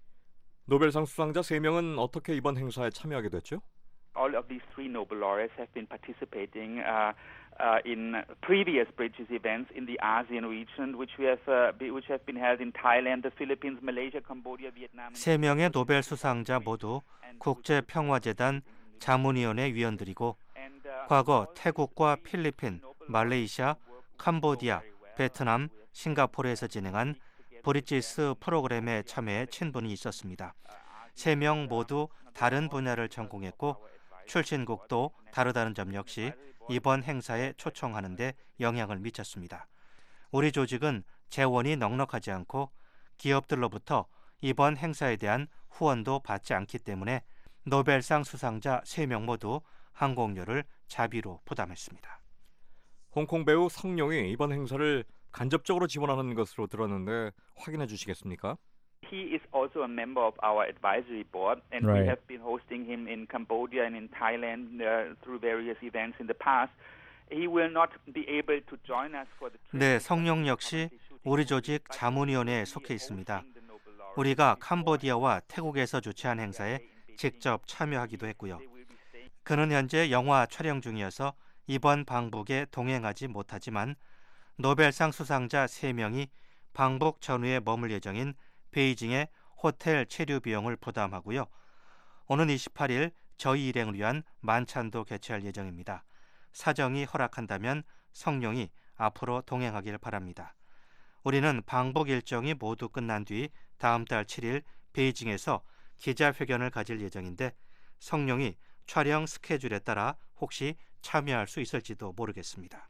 노벨상 수상자 세 명은 어떻게 이번 행사에 참여하게 됐죠? All of these three Nobel laureates have been participating uh, uh, in previous Bridges events in the ASEAN region, which we have uh, be, which have been held in Thailand, the Philippines, Malaysia, Cambodia, Vietnam. 세 명의 노벨 수상자 모두 국제평화재단 자문위원회 위원들이고 과거 태국과 필리핀, 말레이시아, 캄보디아, 베트남, 싱가포르에서 진행한 브리지스 프로그램에 참여해 친분이 있었습니다. 세 명 모두 다른 분야를 전공했고 출신국도 다르다는 점 역시 이번 행사에 초청하는 데 영향을 미쳤습니다. 우리 조직은 재원이 넉넉하지 않고 기업들로부터 이번 행사에 대한 후원도 받지 않기 때문에 노벨상 수상자 세 명 모두 항공료를 자비로 부담했습니다. 홍콩 배우 성룡이 이번 행사를 간접적으로 지원하는 것으로 들었는데 확인해 주시겠습니까? He is also a member of our advisory board, and Right. we have been hosting him in Cambodia and in Thailand uh, through various events in the past. He will not be able to join us for the. 네, 성룡 역시 우리 조직 자문위원회에 속해 있습니다. 우리가 캄보디아와 태국에서 주최한 행사에 직접 참여하기도 했고요. 그는 현재 영화 촬영 중이어서 이번 방북에 동행하지 못하지만 노벨상 수상자 세 명이 방북 전후에 머물 예정인 베이징의 호텔 체류 비용을 부담하고요. 오는 이십팔 일 저희 일행을 위한 만찬도 개최할 예정입니다. 사정이 허락한다면 성룡이 앞으로 동행하길 바랍니다. 우리는 방북 일정이 모두 끝난 뒤 다음 달 칠 일 베이징에서 기자회견을 가질 예정인데 성룡이 촬영 스케줄에 따라 혹시 참여할 수 있을지도 모르겠습니다.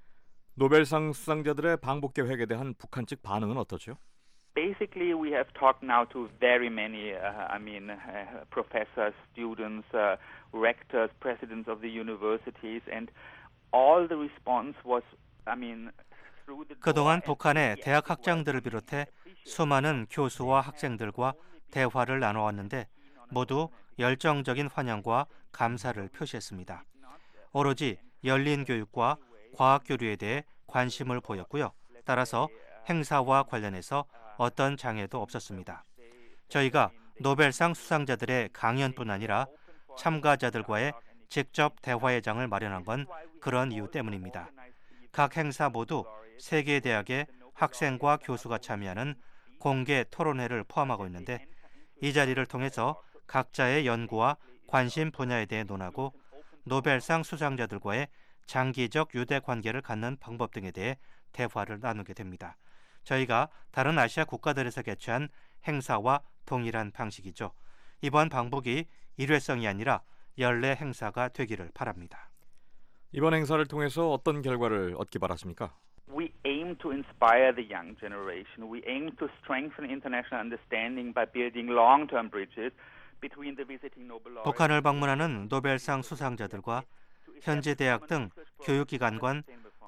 노벨상 수상자들의 방북 계획에 대한 북한 측 반응은 어떠죠? Basically, we have talked now to very many, uh, I mean, uh, professors, students, uh, rectors, presidents of the universities, and all the response was, I mean, through the. 그동안 북한의 대학 학장들을 비롯해 수많은 교수와 학생들과 대화를 나눠왔는데 모두 열정적인 환영과 감사를 표시했습니다. 오로지 열린 교육과 과학 교류에 대해 관심을 보였고요. 따라서 행사와 관련해서 어떤 장애도 없었습니다. 저희가 노벨상 수상자들의 강연뿐 아니라 참가자들과의 직접 대화의 장을 마련한 건 그런 이유 때문입니다. 각 행사 모두 세 개 대학의 학생과 교수가 참여하는 공개 토론회를 포함하고 있는데 이 자리를 통해서 각자의 연구와 관심 분야에 대해 논하고 노벨상 수상자들과의 장기적 유대 관계를 갖는 방법 등에 대해 대화를 나누게 됩니다. 저희가 다른 아시아 국가들에서 개최한 행사와 동일한 방식이죠. 이번 방북이 일회성이 아니라 연례 행사가 되기를 바랍니다. 이번 행사를 통해서 어떤 결과를 얻기 바라십니까? We aim to inspire the young generation. We aim to strengthen international understanding by building long-term bridges between the visiting Nobel laureates. 북한을 방문하는 노벨상 수상자들과 현지 대학 등 교육기관 간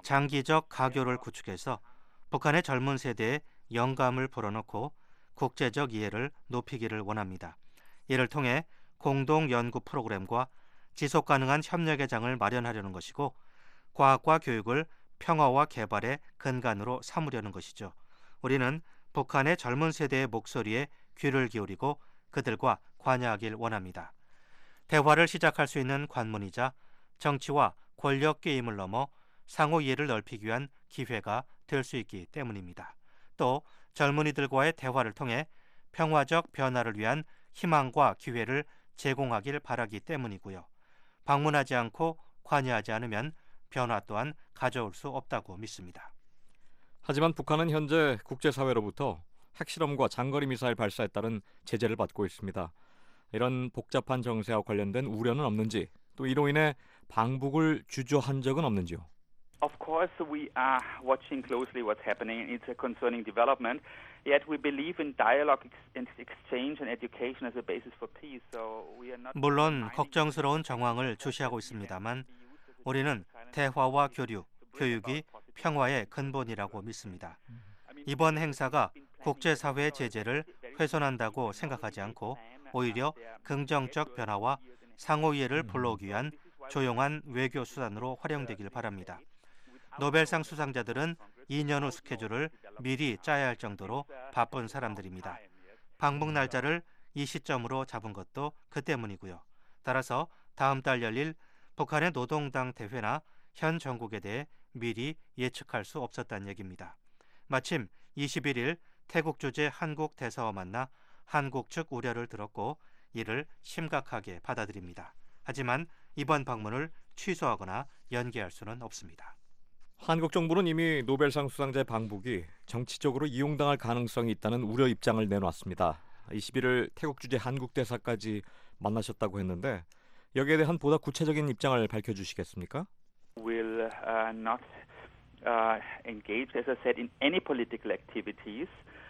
장기적 가교를 구축해서 북한의 젊은 세대에 영감을 불어넣고 국제적 이해를 높이기를 원합니다. 이를 통해 공동 연구 프로그램과 지속 가능한 협력의 장을 마련하려는 것이고 과학과 교육을 평화와 개발의 근간으로 삼으려는 것이죠. 우리는 북한의 젊은 세대의 목소리에 귀를 기울이고 그들과 관여하길 원합니다. 대화를 시작할 수 있는 관문이자 정치와 권력 게임을 넘어 상호 이해를 넓히기 위한 기회가 될 수 있기 때문입니다. 또 젊은이들과의 대화를 통해 평화적 변화를 위한 희망과 기회를 제공하길 바라기 때문이고요. 방문하지 않고 관여하지 않으면 변화 또한 가져올 수 없다고 믿습니다. 하지만 북한은 현재 국제사회로부터 핵실험과 장거리 미사일 발사에 따른 제재를 받고 있습니다. 이런 복잡한 정세와 관련된 우려는 없는지, 또 이로 인해 방북을 주저한 적은 없는지요? Of course, we are watching closely what's happening. It's a concerning development. Yet we believe in dialogue and exchange and education as a basis for peace. So we are not. 물론 걱정스러운 정황을 주시하고 있습니다만 우리는 대화와 교류, 교육이 평화의 근본이라고 믿습니다. 이번 행사가 국제사회의 제재를 훼손한다고 생각하지 않고 오히려 긍정적 변화와 상호이해를 불러오기 위한 조용한 외교 수단으로 활용되길 바랍니다. 노벨상 수상자들은 이 년 후 스케줄을 미리 짜야 할 정도로 바쁜 사람들입니다. 방북 날짜를 이 시점으로 잡은 것도 그 때문이고요. 따라서 다음 달 열릴 북한의 노동당 대회나 현 정국에 대해 미리 예측할 수 없었다는 얘기입니다. 마침 이십일 일 태국 주재 한국 대사와 만나 한국 측 우려를 들었고 이를 심각하게 받아들입니다. 하지만 이번 방문을 취소하거나 연기할 수는 없습니다. 한국 정부는 이미 노벨상 수상자의 방북이 정치적으로 이용당할 가능성이 있다는 우려 입장을 내놨습니다. 이십일일 태국 주재 한국 대사까지 만나셨다고 했는데 여기에 대한 보다 구체적인 입장을 밝혀주시겠습니까? Will uh, not uh, engage, as I said, in any political activities.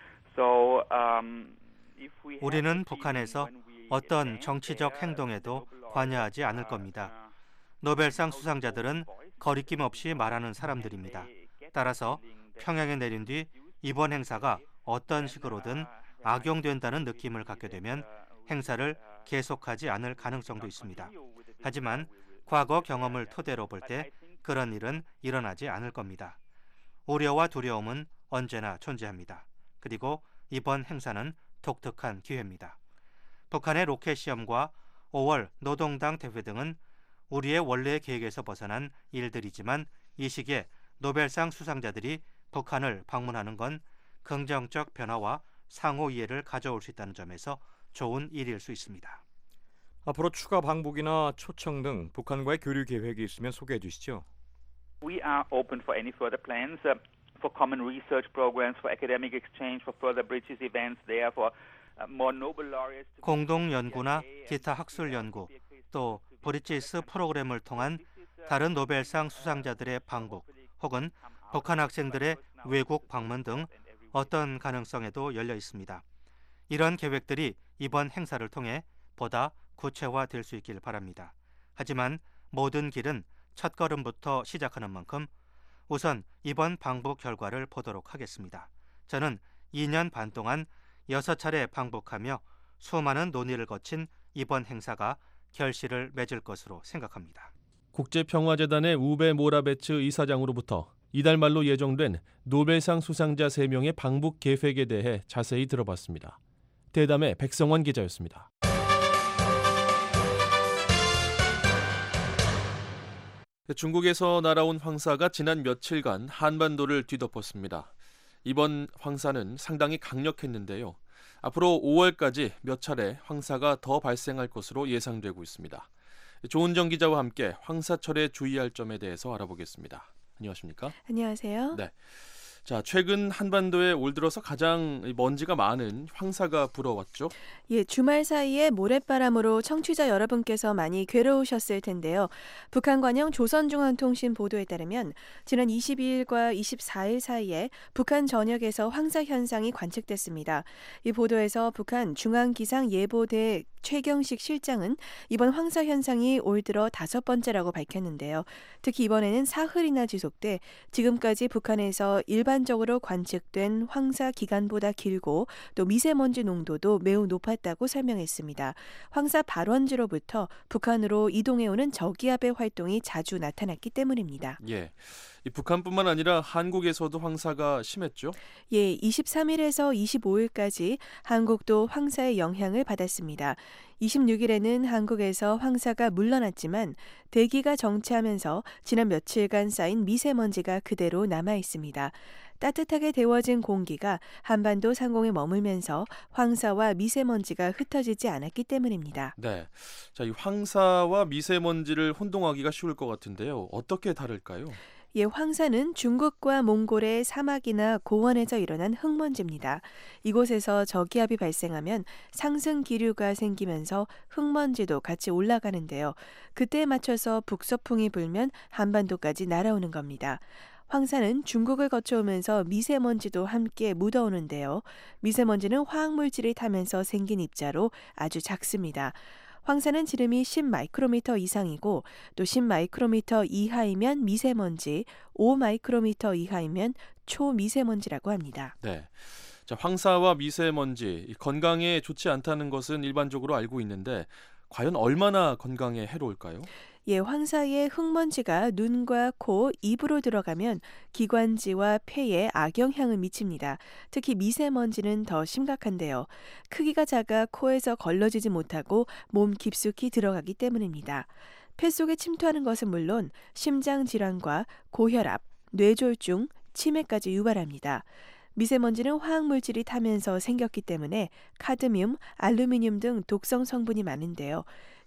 So, um, if we have 우리는 북한에서 어떤 정치적 행동에도 관여하지 않을 겁니다. 노벨상 수상자들은 거리낌 없이 말하는 사람들입니다. 따라서 평양에 내린 뒤 이번 행사가 어떤 식으로든 악용된다는 느낌을 갖게 되면 행사를 계속하지 않을 가능성도 있습니다. 하지만 과거 경험을 토대로 볼 때 그런 일은 일어나지 않을 겁니다. 우려와 두려움은 언제나 존재합니다. 그리고 이번 행사는 독특한 기회입니다. 북한의 로켓 시험과 오월 노동당 대회 등은 우리의 원래의 계획에서 벗어난 일들이지만 이 시기에 노벨상 수상자들이 북한을 방문하는 건 긍정적 변화와 상호 이해를 가져올 수 있다는 점에서 좋은 일일 수 있습니다. 앞으로 추가 방북이나 초청 등 북한과의 교류 계획이 있으면 소개해 주시죠. We are open for any further plans uh, for common research programs, for academic exchange, for further bridges events there, for uh, more Nobel laureates. 공동 연구나 기타 학술 연구, 또 브리지스 프로그램을 통한 다른 노벨상 수상자들의 방북 혹은 북한 학생들의 외국 방문 등 어떤 가능성에도 열려 있습니다. 이런 계획들이 이번 행사를 통해 보다 구체화될 수 있길 바랍니다. 하지만 모든 길은 첫걸음부터 시작하는 만큼 우선 이번 방북 결과를 보도록 하겠습니다. 저는 이 년 반 동안 여섯 차례 방북하며 수많은 논의를 거친 이번 행사가 결실을 맺을 것으로 생각합니다. 국제평화재단의 우베 모라베츠 이사장으로부터 이달 말로 예정된 노벨상 수상자 세 명의 방북 계획에 대해 자세히 들어봤습니다. 대담의 백성원 기자였습니다. 중국에서 날아온 황사가 지난 며칠간 한반도를 뒤덮었습니다. 이번 황사는 상당히 강력했는데요. 앞으로 오월까지 몇 차례 황사가 더 발생할 것으로 예상되고 있습니다. 조은정 기자와 함께 황사철에 주의할 점에 대해서 알아보겠습니다. 안녕하십니까? 안녕하세요. 네. 자, 최근 한반도에 올 들어서 가장 먼지가 많은 황사가 불어왔죠? 예, 주말 사이에 모래바람으로 청취자 여러분께서 많이 괴로우셨을 텐데요. 북한 관영 조선중앙통신 보도에 따르면 지난 이십이일과 이십사일 사이에 북한 전역에서 황사 현상이 관측됐습니다. 이 보도에서 북한 중앙기상예보대 최경식 실장은 이번 황사 현상이 올 들어 다섯 번째라고 밝혔는데요. 특히 이번에는 사흘이나 지속돼 지금까지 북한에서 일반적으로 관측된 황사 기간보다 길고 또 미세먼지 농도도 매우 높았다고 설명했습니다. 황사 발원지로부터 북한으로 이동해오는 저기압의 활동이 자주 나타났기 때문입니다. 예, 이 북한뿐만 아니라 한국에서도 황사가 심했죠? 예, 이십삼일에서 이십오일까지 한국도 황사의 영향을 받았습니다. 이십육일에는 한국에서 황사가 물러났지만 대기가 정체하면서 지난 며칠간 쌓인 미세먼지가 그대로 남아 있습니다. 따뜻하게 데워진 공기가 한반도 상공에 머물면서 황사와 미세먼지가 흩어지지 않았기 때문입니다. 네, 자, 이 황사와 미세먼지를 혼동하기가 쉬울 것 같은데요. 어떻게 다를까요? 예, 황사는 중국과 몽골의 사막이나 고원에서 일어난 흙먼지입니다. 이곳에서 저기압이 발생하면 상승 기류가 생기면서 흙먼지도 같이 올라가는데요. 그때에 맞춰서 북서풍이 불면 한반도까지 날아오는 겁니다. 황사는 중국을 거쳐오면서 미세먼지도 함께 묻어오는데요. 미세먼지는 화학물질이 타면서 생긴 입자로 아주 작습니다. 황사는 지름이 십 마이크로미터 이상이고 또 십 마이크로미터 이하이면 미세먼지, 오 마이크로미터 이하이면 초미세먼지라고 합니다. 네. 자, 황사와 미세먼지, 건강에 좋지 않다는 것은 일반적으로 알고 있는데 과연 얼마나 건강에 해로울까요? 예, 황사의 흙먼지가 눈과 코, 입으로 들어가면 기관지와 폐에 악영향을 미칩니다. 특히 미세먼지는 더 심각한데요. 크기가 작아 코에서 걸러지지 못하고 몸 깊숙이 들어가기 때문입니다. 폐 속에 침투하는 것은 물론 심장 질환과 고혈압, 뇌졸중, 치매까지 유발합니다. 미세먼지는 화학물질이 타면서 생겼기 때문에 카드뮴, 알루미늄 등 독성 성분이 많은데요.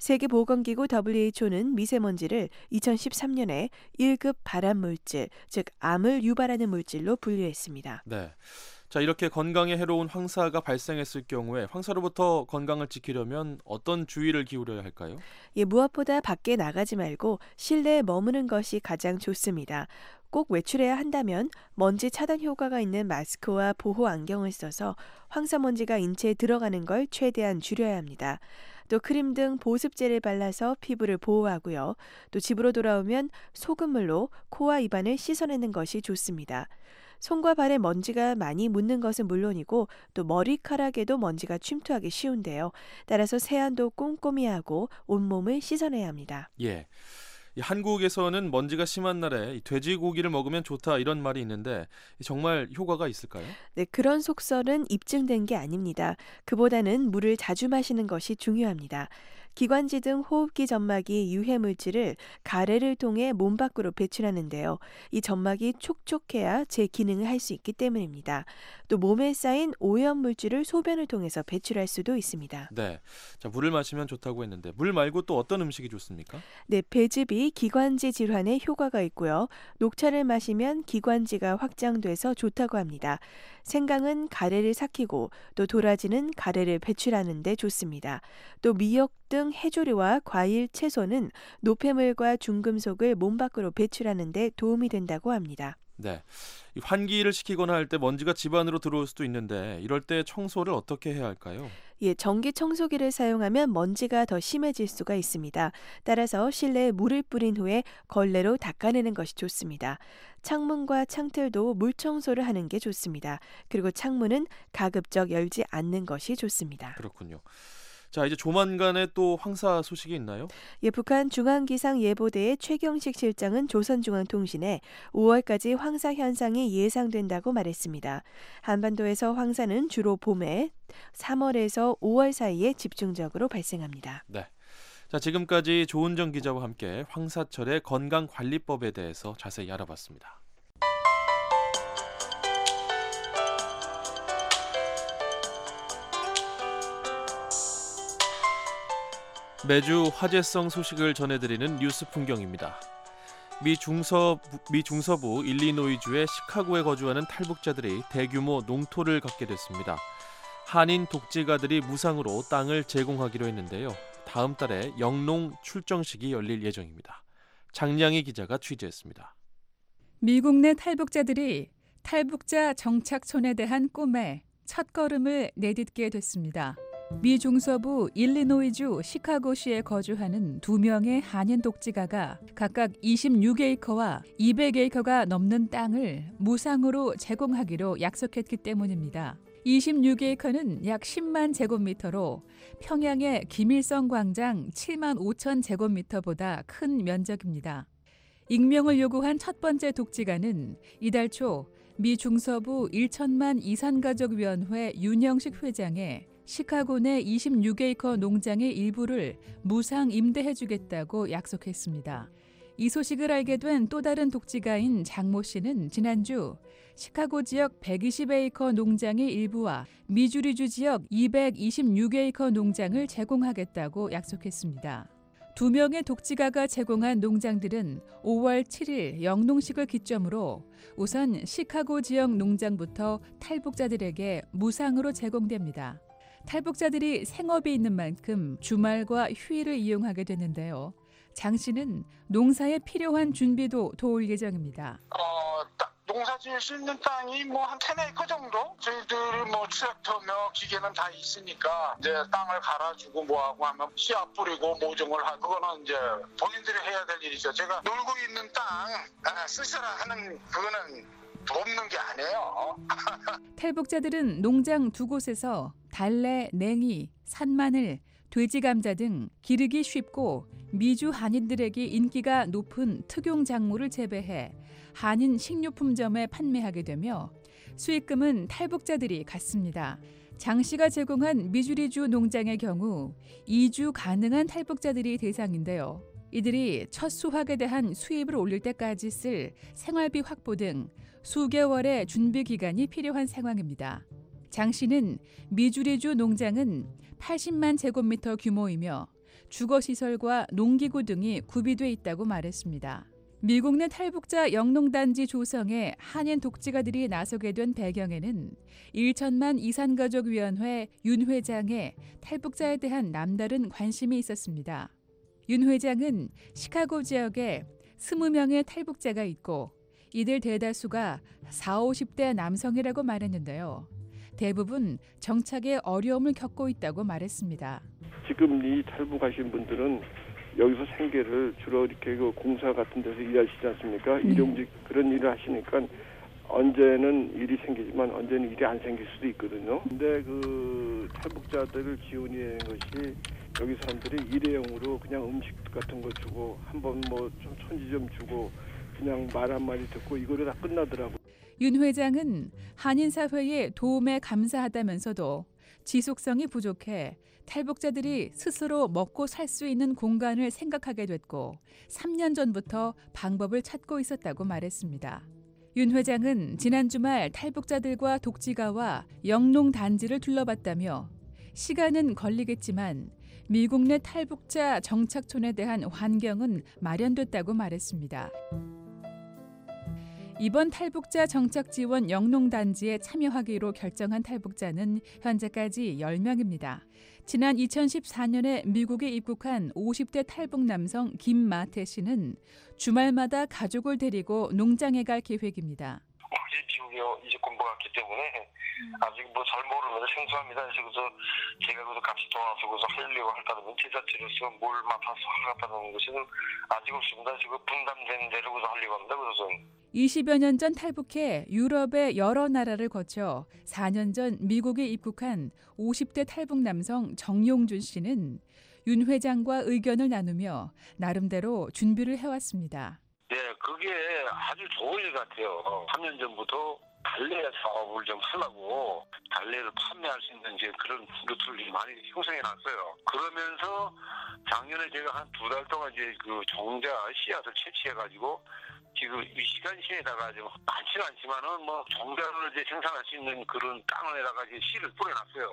세계보건기구 더블유에이치오는 미세먼지를 이천십삼 년에 일 급 발암물질, 즉 암을 유발하는 물질로 분류했습니다. 네. 자, 이렇게 건강에 해로운 황사가 발생했을 경우에 황사로부터 건강을 지키려면 어떤 주의를 기울여야 할까요? 예, 무엇보다 밖에 나가지 말고 실내에 머무는 것이 가장 좋습니다. 꼭 외출해야 한다면 먼지 차단 효과가 있는 마스크와 보호 안경을 써서 황사먼지가 인체에 들어가는 걸 최대한 줄여야 합니다. 또 크림 등 보습제를 발라서 피부를 보호하고요. 또 집으로 돌아오면 소금물로 코와 입안을 씻어내는 것이 좋습니다. 손과 발에 먼지가 많이 묻는 것은 물론이고 또 머리카락에도 먼지가 침투하기 쉬운데요. 따라서 세안도 꼼꼼히 하고 온몸을 씻어내야 합니다. 예. 이 한국에서는 먼지가 심한 날에 돼지고기를 먹으면 좋다 이런 말이 있는데 정말 효과가 있을까요? 네, 그런 속설은 입증된 게 아닙니다. 그보다는 물을 자주 마시는 것이 중요합니다. 기관지 등 호흡기 점막이 유해 물질을 가래를 통해 몸 밖으로 배출하는데요. 이 점막이 촉촉해야 제 기능을 할 수 있기 때문입니다. 또 몸에 쌓인 오염 물질을 소변을 통해서 배출할 수도 있습니다. 네, 자 물을 마시면 좋다고 했는데 물 말고 또 어떤 음식이 좋습니까? 네, 배즙이 기관지 질환에 효과가 있고요. 녹차를 마시면 기관지가 확장돼서 좋다고 합니다. 생강은 가래를 삭히고 또 도라지는 가래를 배출하는 데 좋습니다. 또 미역 등 해조류와 과일, 채소는 노폐물과 중금속을 몸 밖으로 배출하는 데 도움이 된다고 합니다. 네, 이 환기를 시키거나 할 때 먼지가 집 안으로 들어올 수도 있는데 이럴 때 청소를 어떻게 해야 할까요? 예, 전기 청소기를 사용하면 먼지가 더 심해질 수가 있습니다. 따라서 실내에 물을 뿌린 후에 걸레로 닦아내는 것이 좋습니다. 창문과 창틀도 물 청소를 하는 게 좋습니다. 그리고 창문은 가급적 열지 않는 것이 좋습니다. 그렇군요. 자, 이제 조만간에 또 황사 소식이 있나요? 예, 북한 중앙기상예보대의 최경식 실장은 조선중앙통신에 오월까지 황사 현상이 예상된다고 말했습니다. 한반도에서 황사는 주로 봄에 삼월에서 오월 사이에 집중적으로 발생합니다. 네. 자, 지금까지 조은정 기자와 함께 황사철의 건강관리법에 대해서 자세히 알아봤습니다. 매주 화제성 소식을 전해드리는 뉴스 풍경입니다. 미 중서부, 미 중서부 일리노이주의 시카고에 거주하는 탈북자들이 대규모 농토를 갖게 됐습니다. 한인 독재가들이 무상으로 땅을 제공하기로 했는데요. 다음 달에 영농 출정식이 열릴 예정입니다. 장량희 기자가 취재했습니다. 미국 내 탈북자들이 탈북자 정착촌에 대한 꿈에 첫걸음을 내딛게 됐습니다. 미 중서부 일리노이주 시카고시에 거주하는 두 명의 한인 독지가가 각각 이십육 에이커와 이백 에이커가 넘는 땅을 무상으로 제공하기로 약속했기 때문입니다. 이십육 에이커는 약 십만 제곱미터로 평양의 김일성 광장 칠만 오천 제곱미터보다 큰 면적입니다. 익명을 요구한 첫 번째 독지가는 이달 초 미 중서부 일천만 이산가족위원회 윤영식 회장에 시카고 내 이십육 에이커 농장의 일부를 무상 임대해주겠다고 약속했습니다. 이 소식을 알게 된 또 다른 독지가인 장모 씨는 지난주 시카고 지역 백이십 에이커 농장의 일부와 미주리주 지역 이백이십육 에이커 농장을 제공하겠다고 약속했습니다. 두 명의 독지가가 제공한 농장들은 오월 칠일 영농식을 기점으로 우선 시카고 지역 농장부터 탈북자들에게 무상으로 제공됩니다. 탈북자들이 생업이 있는 만큼 주말과 휴일을 이용하게 되는데요. 장 씨는 농사에 필요한 준비도 도울 예정입니다. 어, 딱 농사 지을 수 있는 땅이 뭐 한 십 에이커 정도? 저희들이 뭐 트랙터며 기계는 다 있으니까 이제 땅을 갈아주고 뭐하고 하면 씨앗 뿌리고 모종을 하고 그거는 이제 본인들이 해야 될 일이죠. 제가 놀고 있는 땅 아, 쓰시라 하는 그거는 없는 게 아니에요. 탈북자들은 농장 두 곳에서 달래, 냉이, 산마늘, 돼지감자 등 기르기 쉽고 미주 한인들에게 인기가 높은 특용 작물을 재배해 한인 식료품점에 판매하게 되며 수익금은 탈북자들이 갖습니다. 장 씨가 제공한 미주리주 농장의 경우 이주 가능한 탈북자들이 대상인데요. 이들이 첫 수확에 대한 수입을 올릴 때까지 쓸 생활비 확보 등 수개월의 준비 기간이 필요한 상황입니다. 장 씨는 미주리주 농장은 팔십만 제곱미터 규모이며 주거시설과 농기구 등이 구비돼 있다고 말했습니다. 미국 내 탈북자 영농단지 조성에 한인 독지가들이 나서게 된 배경에는 일천만 이산가족위원회 윤 회장의 탈북자에 대한 남다른 관심이 있었습니다. 윤 회장은 시카고 지역에 스무 명의 탈북자가 있고 이들 대다수가 사오십 대 남성이라고 말했는데요. 대부분 정착에 어려움을 겪고 있다고 말했습니다. 지금 이 탈북하신 분들은 여기서 생계를 주로 이렇게 그 공사 같은 데서 일하시지 않습니까? 네. 일용직 그런 일을 하시니까 언제는 일이 생기지만 언제는 일이 안 생길 수도 있거든요. 근데 그 탈북자들을 지원하는 것이 여기 사람들이 일회용으로 그냥 음식 같은 거 주고 한번 뭐 좀 천지 좀 주고 그냥 말 한마디 듣고 이거로 다 끝나더라고요. 윤 회장은 한인 사회의 도움에 감사하다면서도 지속성이 부족해 탈북자들이 스스로 먹고 살 수 있는 공간을 생각하게 됐고 삼 년 전부터 방법을 찾고 있었다고 말했습니다. 윤 회장은 지난 주말 탈북자들과 독지가와 영농단지를 둘러봤다며 시간은 걸리겠지만 미국 내 탈북자 정착촌에 대한 환경은 마련됐다고 말했습니다. 이번 탈북자 정착 지원 영농단지에 참여하기로 결정한 탈북자는 현재까지 열 명입니다. 지난 이천십사 년에 미국에 입국한 오십 대 탈북 남성 김마태 씨는 주말마다 가족을 데리고 농장에 갈 계획입니다. 미국에 이제 공부했기 때문에 아직 뭐 잘 모르면서 생소합니다. 그래서 제가 그래서 같이 도와서 그래서 하려고 할까는 제자체로서 뭘 맡아서 하겠다는 것은 아직 없습니다. 지금 분담된 대로 그래서 하려고 합니다. 그래서 이십여 년 전 탈북해 유럽의 여러 나라를 거쳐 사 년 전 미국에 입국한 오십 대 탈북 남성 정용준 씨는 윤 회장과 의견을 나누며 나름대로 준비를 해왔습니다. 네, 그게 아주 좋은 일 같아요. 삼 년 전부터 달래 사업을 좀 하려고 달래를 판매할 수 있는 이제 그런 루트를 많이 형성해 놨어요. 그러면서 작년에 제가 한 두 달 동안 이제 그 종자 씨앗을 채취해가지고 지금 이 시간 시에다가 좀 많지는 않지만은 뭐 종자를 이제 생산할 수 있는 그런 땅에다가 이제 씨를 뿌려놨어요.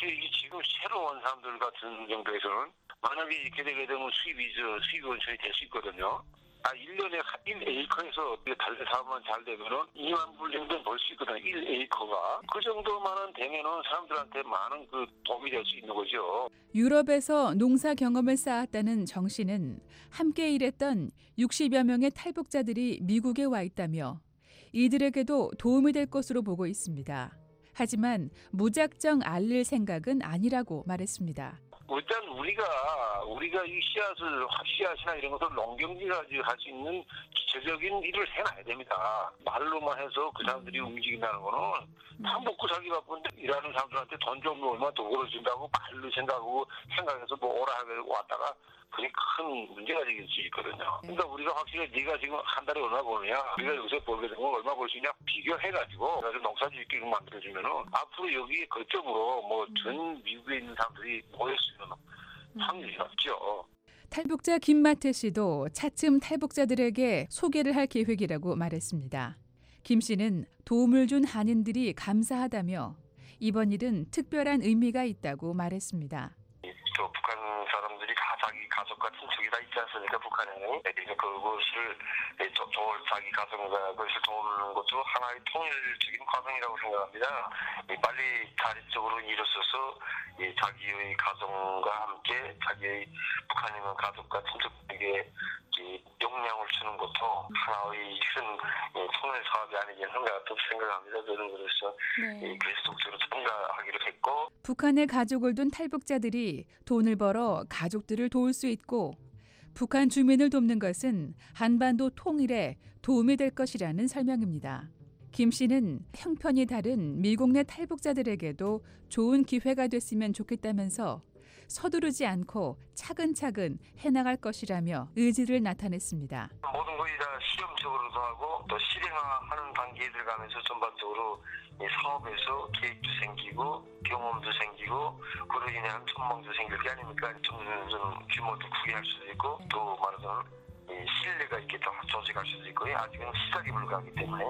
지금 새로 온 사람들 같은 정도에서는 만약에 이렇게 되게 되면 수입이 저 수입 원천이 될 수 있거든요. 아, 일 년에 일 에이커에서 달래 사업만 잘 되면은 이만 불 정도 벌 수 있거든요. 일 에이커가. 그 정도만은 되면은 사람들한테 많은 그 도움이 될 수 있는 거죠. 유럽에서 농사 경험을 쌓았다는 정 씨는 함께 일했던 육십여 명의 탈북자들이 미국에 와 있다며 이들에게도 도움이 될 것으로 보고 있습니다. 하지만 무작정 알릴 생각은 아니라고 말했습니다. 일단 우리가 우리가 이 씨앗을 씨앗이나 이런 것을 농경지가 할 수 있는 기초적인 일을 해놔야 됩니다. 말로만 해서 그 사람들이 움직인다는 거는 다 먹고 살기 바쁜데 일하는 사람들한테 돈 좀 얼마 더 벌어준다고 말로 생각하고 생각해서 뭐 오라 하고 왔다가 그게 큰 문제가 생길 수 있거든요. 그러니까 우리가 확실히 네가 지금 한 달에 얼마 버느냐, 우리가 여기서 벌게 되면 얼마 벌 수 있냐 비교해가지고 그래서 농사짓기를 만들어주면은 앞으로 여기 거점으로 뭐 전 미국에 있는 사람들이 모일 수 있는 확률이 높죠. 탈북자 김마태 씨도 차츰 탈북자들에게 소개를 할 계획이라고 말했습니다. 김 씨는 도움을 준 한인들이 감사하다며 이번 일은 특별한 의미가 있다고 말했습니다. 또 북한 사람들이 다 자기 가족과 친척이 다 있지 않습니까? 북한에는. 그래서 그것을 도, 자기 가족과 그것을 도우는 것도 하나의 통일적인 과정이라고 생각합니다. 빨리 자립적으로 이루어져서 자기의 가정과 함께 자기의 북한에 있는 가족과 친척에게 영향을 주는 것도 하나의 큰 통일 사업이 아니겠는가 또 생각합니다. 저는 그래서 네. 계속적으로 참가하기로 했고 북한에 가족을 둔 탈북자들이 돈을 벌어 가족들을 도울 수 있고 북한 주민을 돕는 것은 한반도 통일에 도움이 될 것이라는 설명입니다. 김 씨는 형편이 다른 미국 내 탈북자들에게도 좋은 기회가 됐으면 좋겠다면서 서두르지 않고 차근차근 해나갈 것이라며 의지를 나타냈습니다. 모든 것이 다 시험적으로도 하고 또 실행하는 단계에 들어가면서 전반적으로 이 사업에서 계획도 생기고 경험도 생기고 그로 인한 촌망도 생길 게 아닙니까? 좀, 좀 규모도 크게 할 수도 있고 또 말하자면 이 신뢰가 있게 더 조직할 수도 있고 아직은 시작이 불가하기 때문에.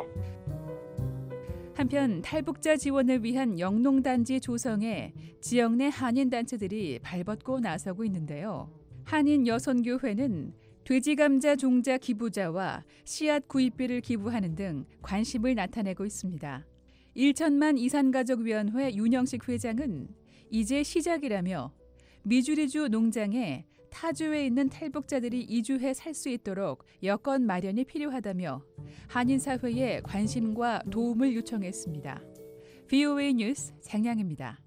한편 탈북자 지원을 위한 영농단지 조성에 지역 내 한인단체들이 발벗고 나서고 있는데요. 한인여선교회는 돼지감자 종자 기부자와 씨앗 구입비를 기부하는 등 관심을 나타내고 있습니다. 일천만 이산가족위원회 윤영식 회장은 이제 시작이라며 미주리주 농장에 타주에 있는 탈북자들이 이주해 살 수 있도록 여건 마련이 필요하다며 한인사회에 관심과 도움을 요청했습니다. 브이오에이 뉴스 장량입니다.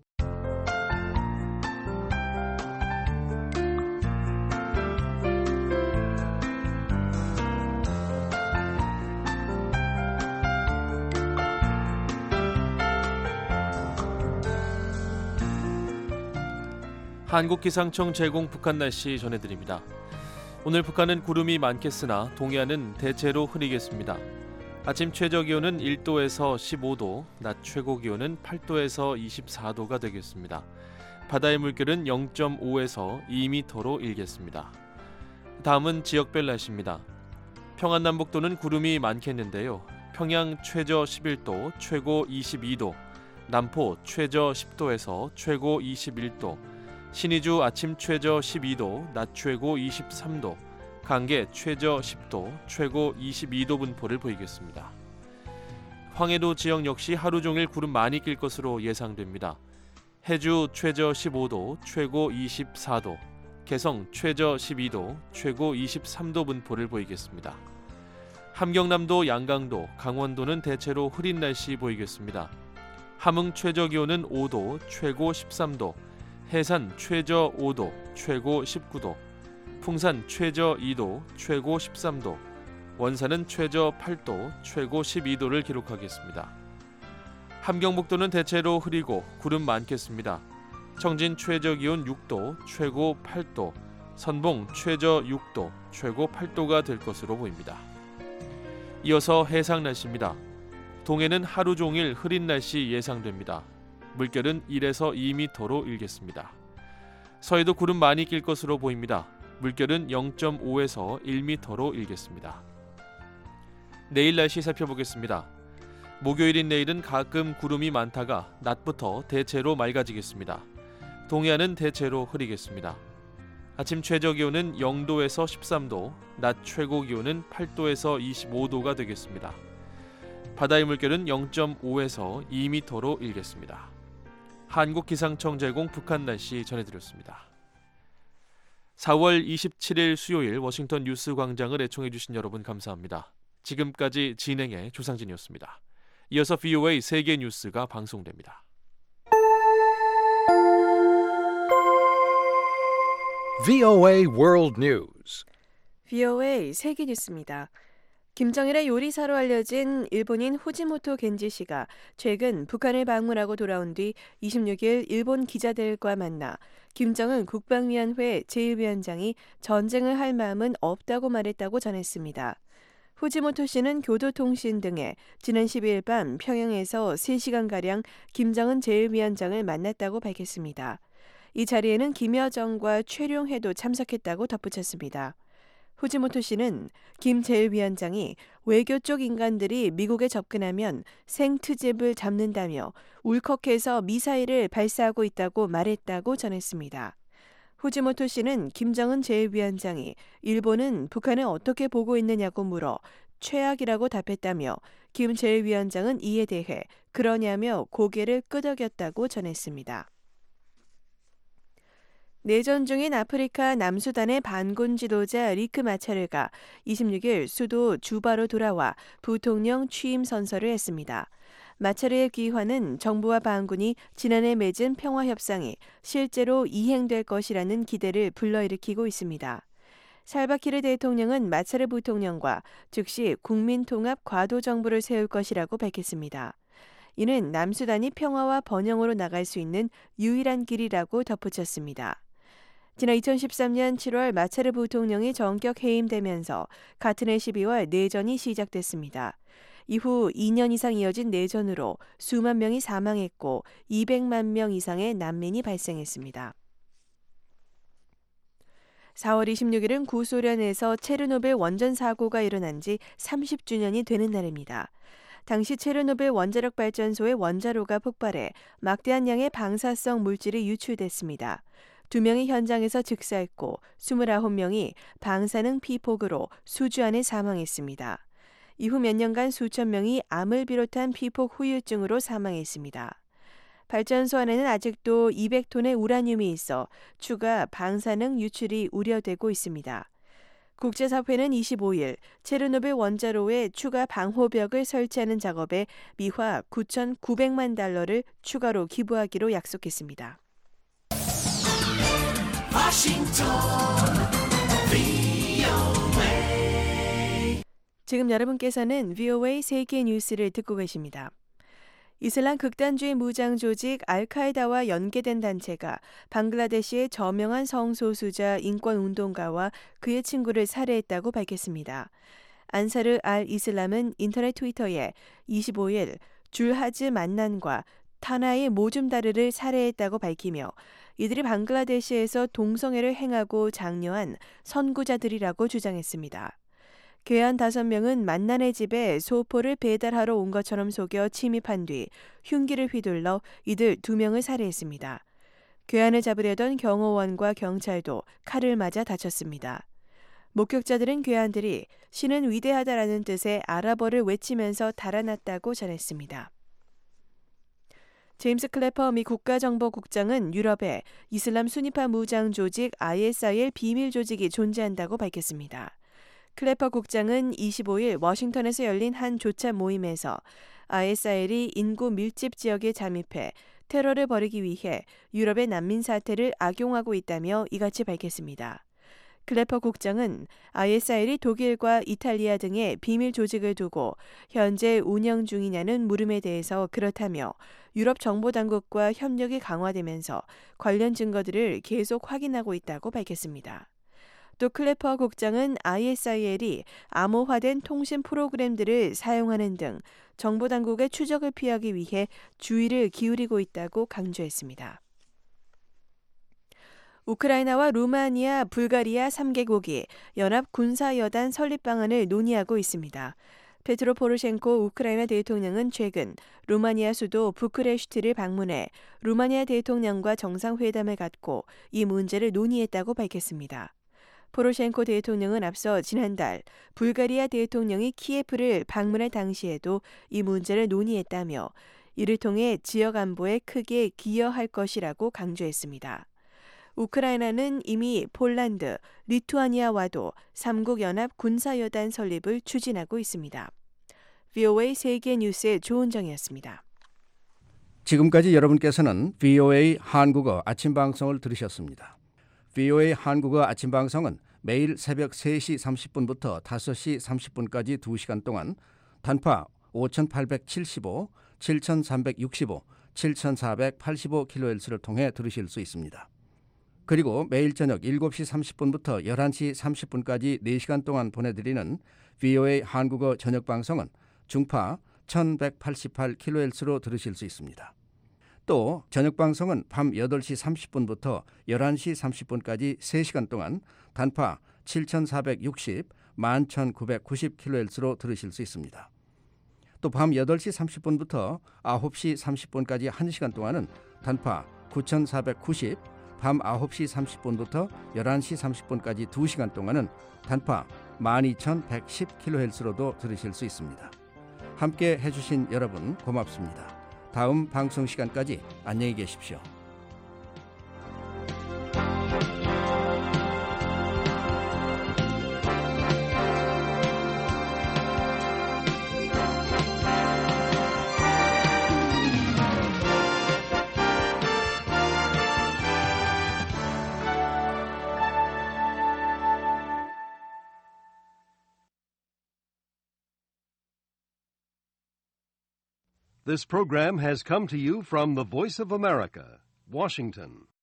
한국기상청 제공 북한 날씨 전해드립니다. 오늘 북한은 구름이 많겠으나 동해안은 대체로 흐리겠습니다. 아침 최저기온은 일 도에서 십오 도, 낮 최고기온은 팔 도에서 이십사 도가 되겠습니다. 바다의 물결은 영 점 오에서 이 미터로 일겠습니다. 다음은 지역별 날씨입니다. 평안남북도는 구름이 많겠는데요. 평양 최저 십일 도, 최고 이십이 도, 남포 최저 십 도에서 최고 이십일 도, 신의주 아침 최저 십이 도, 낮 최고 이십삼 도, 강계 최저 십 도, 최고 이십이 도 분포를 보이겠습니다. 황해도 지역 역시 하루 종일 구름 많이 낄 것으로 예상됩니다. 해주 최저 십오 도, 최고 이십사 도, 개성 최저 십이 도, 최고 이십삼 도 분포를 보이겠습니다. 함경남도, 양강도, 강원도는 대체로 흐린 날씨 보이겠습니다. 함흥 최저 기온은 오 도, 최고 십삼 도, 해산 최저 오 도, 최고 십구 도, 풍산 최저 이 도, 최고 십삼 도, 원산은 최저 팔 도, 최고 십이 도를 기록하겠습니다. 함경북도는 대체로 흐리고 구름 많겠습니다. 청진 최저 기온 육 도, 최고 팔 도, 선봉 최저 육 도, 최고 팔 도가 될 것으로 보입니다. 이어서 해상 날씨입니다. 동해는 하루 종일 흐린 날씨 예상됩니다. 물결은 일에서 이 미터로 일겠습니다. 서해도 구름 많이 낄 것으로 보입니다. 물결은 영 점 오에서 일 미터로 일겠습니다. 내일 날씨 살펴보겠습니다. 목요일인 내일은 가끔 구름이 많다가 낮부터 대체로 맑아지겠습니다. 동해안은 대체로 흐리겠습니다. 아침 최저 기온은 영 도에서 십삼 도, 낮 최고 기온은 팔 도에서 이십오 도가 되겠습니다. 바다의 물결은 영 점 오에서 이 미터로 일겠습니다. 한국기상청 제공 북한 날씨 전해드렸습니다. 사월 이십칠일 수요일 워싱턴 뉴스 광장을 애청해주신 여러분 감사합니다. 지금까지 진행의 조상진이었습니다. 이어서 브이오에이 세계 뉴스가 방송됩니다. 브이오에이 World News. 브이오에이 세계 뉴스입니다. 김정일의 요리사로 알려진 일본인 후지모토 겐지 씨가 최근 북한을 방문하고 돌아온 뒤 이십육일 일본 기자들과 만나 김정은 국방위원회 제일 위원장이 전쟁을 할 마음은 없다고 말했다고 전했습니다. 후지모토 씨는 교도통신 등에 지난 십이일 밤 평양에서 세 시간가량 김정은 제일 위원장을 만났다고 밝혔습니다. 이 자리에는 김여정과 최룡해도 참석했다고 덧붙였습니다. 후지모토 씨는 김 제일 위원장이 외교 쪽 인간들이 미국에 접근하면 생트집을 잡는다며 울컥해서 미사일을 발사하고 있다고 말했다고 전했습니다. 후지모토 씨는 김정은 제일 위원장이 일본은 북한을 어떻게 보고 있느냐고 물어 최악이라고 답했다며 김 제일 위원장은 이에 대해 그러냐며 고개를 끄덕였다고 전했습니다. 내전 중인 아프리카 남수단의 반군 지도자 리크 마차르가 이십육일 수도 주바로 돌아와 부통령 취임 선서를 했습니다. 마차르의 귀환은 정부와 반군이 지난해 맺은 평화협상이 실제로 이행될 것이라는 기대를 불러일으키고 있습니다. 살바키르 대통령은 마차르 부통령과 즉시 국민통합 과도정부를 세울 것이라고 밝혔습니다. 이는 남수단이 평화와 번영으로 나갈 수 있는 유일한 길이라고 덧붙였습니다. 지난 이천십삼 년 칠월 마차르 부통령이 전격 해임되면서 같은 해 십이월 내전이 시작됐습니다. 이후 이 년 이상 이어진 내전으로 수만 명이 사망했고 이백만 명 이상의 난민이 발생했습니다. 사월 이십육일은 구소련에서 체르노빌 원전 사고가 일어난 지 삼십 주년이 되는 날입니다. 당시 체르노빌 원자력 발전소의 원자로가 폭발해 막대한 양의 방사성 물질이 유출됐습니다. 두 명이 현장에서 즉사했고 이십구 명이 방사능 피폭으로 수주 안에 사망했습니다. 이후 몇 년간 수천 명이 암을 비롯한 피폭 후유증으로 사망했습니다. 발전소 안에는 아직도 이백 톤의 우라늄이 있어 추가 방사능 유출이 우려되고 있습니다. 국제사회는 이십오일 체르노빌 원자로에 추가 방호벽을 설치하는 작업에 미화 구천구백만 달러를 추가로 기부하기로 약속했습니다. 워싱턴 브이오에이 지금 여러분께서는 브이오에이 세계 뉴스를 듣고 계십니다. 이슬람 극단주의 무장 조직 알카에다와 연계된 단체가 방글라데시의 저명한 성소수자 인권운동가와 그의 친구를 살해했다고 밝혔습니다. 안사르 알 이슬람은 인터넷 트위터에 이십오일 줄하즈 만난과 타나의 모줌다르를 살해했다고 밝히며 이들이 방글라데시에서 동성애를 행하고 장려한 선구자들이라고 주장했습니다. 괴한 다섯 명은 만난의 집에 소포를 배달하러 온 것처럼 속여 침입한 뒤 흉기를 휘둘러 이들 두 명을 살해했습니다. 괴한을 잡으려던 경호원과 경찰도 칼을 맞아 다쳤습니다. 목격자들은 괴한들이 신은 위대하다라는 뜻의 아랍어를 외치면서 달아났다고 전했습니다. 제임스 클래퍼 미 국가정보국장은 유럽에 이슬람 순위파 무장 조직 아이에스아이엘 비밀 조직이 존재한다고 밝혔습니다. 클래퍼 국장은 이십오일 워싱턴에서 열린 한 조차 모임에서 아이에스아이엘이 인구 밀집 지역에 잠입해 테러를 벌이기 위해 유럽의 난민 사태를 악용하고 있다며 이같이 밝혔습니다. 클래퍼 국장은 아이에스아이엘이 독일과 이탈리아 등의 비밀 조직을 두고 현재 운영 중이냐는 물음에 대해서 그렇다며 유럽 정보당국과 협력이 강화되면서 관련 증거들을 계속 확인하고 있다고 밝혔습니다. 또 클래퍼 국장은 아이에스아이엘이 암호화된 통신 프로그램들을 사용하는 등 정보당국의 추적을 피하기 위해 주의를 기울이고 있다고 강조했습니다. 우크라이나와 루마니아, 불가리아 삼 개국이 연합 군사여단 설립 방안을 논의하고 있습니다. 페트로 포르셴코 우크라이나 대통령은 최근 루마니아 수도 부크레슈트를 방문해 루마니아 대통령과 정상회담을 갖고 이 문제를 논의했다고 밝혔습니다. 포로셴코 대통령은 앞서 지난달 불가리아 대통령이 키예프를 방문할 당시에도 이 문제를 논의했다며 이를 통해 지역 안보에 크게 기여할 것이라고 강조했습니다. 우크라이나는 이미 폴란드, 리투아니아와도 삼국 연합 군사여단 설립을 추진하고 있습니다. 브이오에이 세계 뉴스의 조은정이었습니다. 지금까지 여러분께서는 브이오에이 한국어 아침 방송을 들으셨습니다. 브이오에이 한국어 아침 방송은 매일 새벽 세 시 삼십 분부터 다섯 시 삼십 분까지 두 시간 동안 단파 오천팔백칠십오, 칠천삼백육십오, 칠천사백팔십오 킬로헤르츠를 통해 들으실 수 있습니다. 그리고 매일 저녁 일곱 시 삼십 분부터 열한 시 삼십 분까지 네 시간 동안 보내드리는 브이오에이 한국어 저녁 방송은 중파 천백팔십팔 킬로헤르츠로 들으실 수 있습니다. 또 저녁 방송은 밤 여덟 시 삼십 분부터 열한 시 삼십 분까지 세 시간 동안 단파 칠천사백육십, 만 천구백구십 킬로헤르츠로 들으실 수 있습니다. 또 밤 여덟 시 삼십 분부터 아홉 시 삼십 분까지 한 시간 동안은 단파 구천사백구십, 밤 아홉 시 삼십 분부터 열한 시 삼십 분까지 두 시간 동안은 단파 만 이천백십 킬로헤르츠로도 들으실 수 있습니다. 함께 해주신 여러분 고맙습니다. 다음 방송 시간까지 안녕히 계십시오. This program has come to you from the Voice of America, Washington.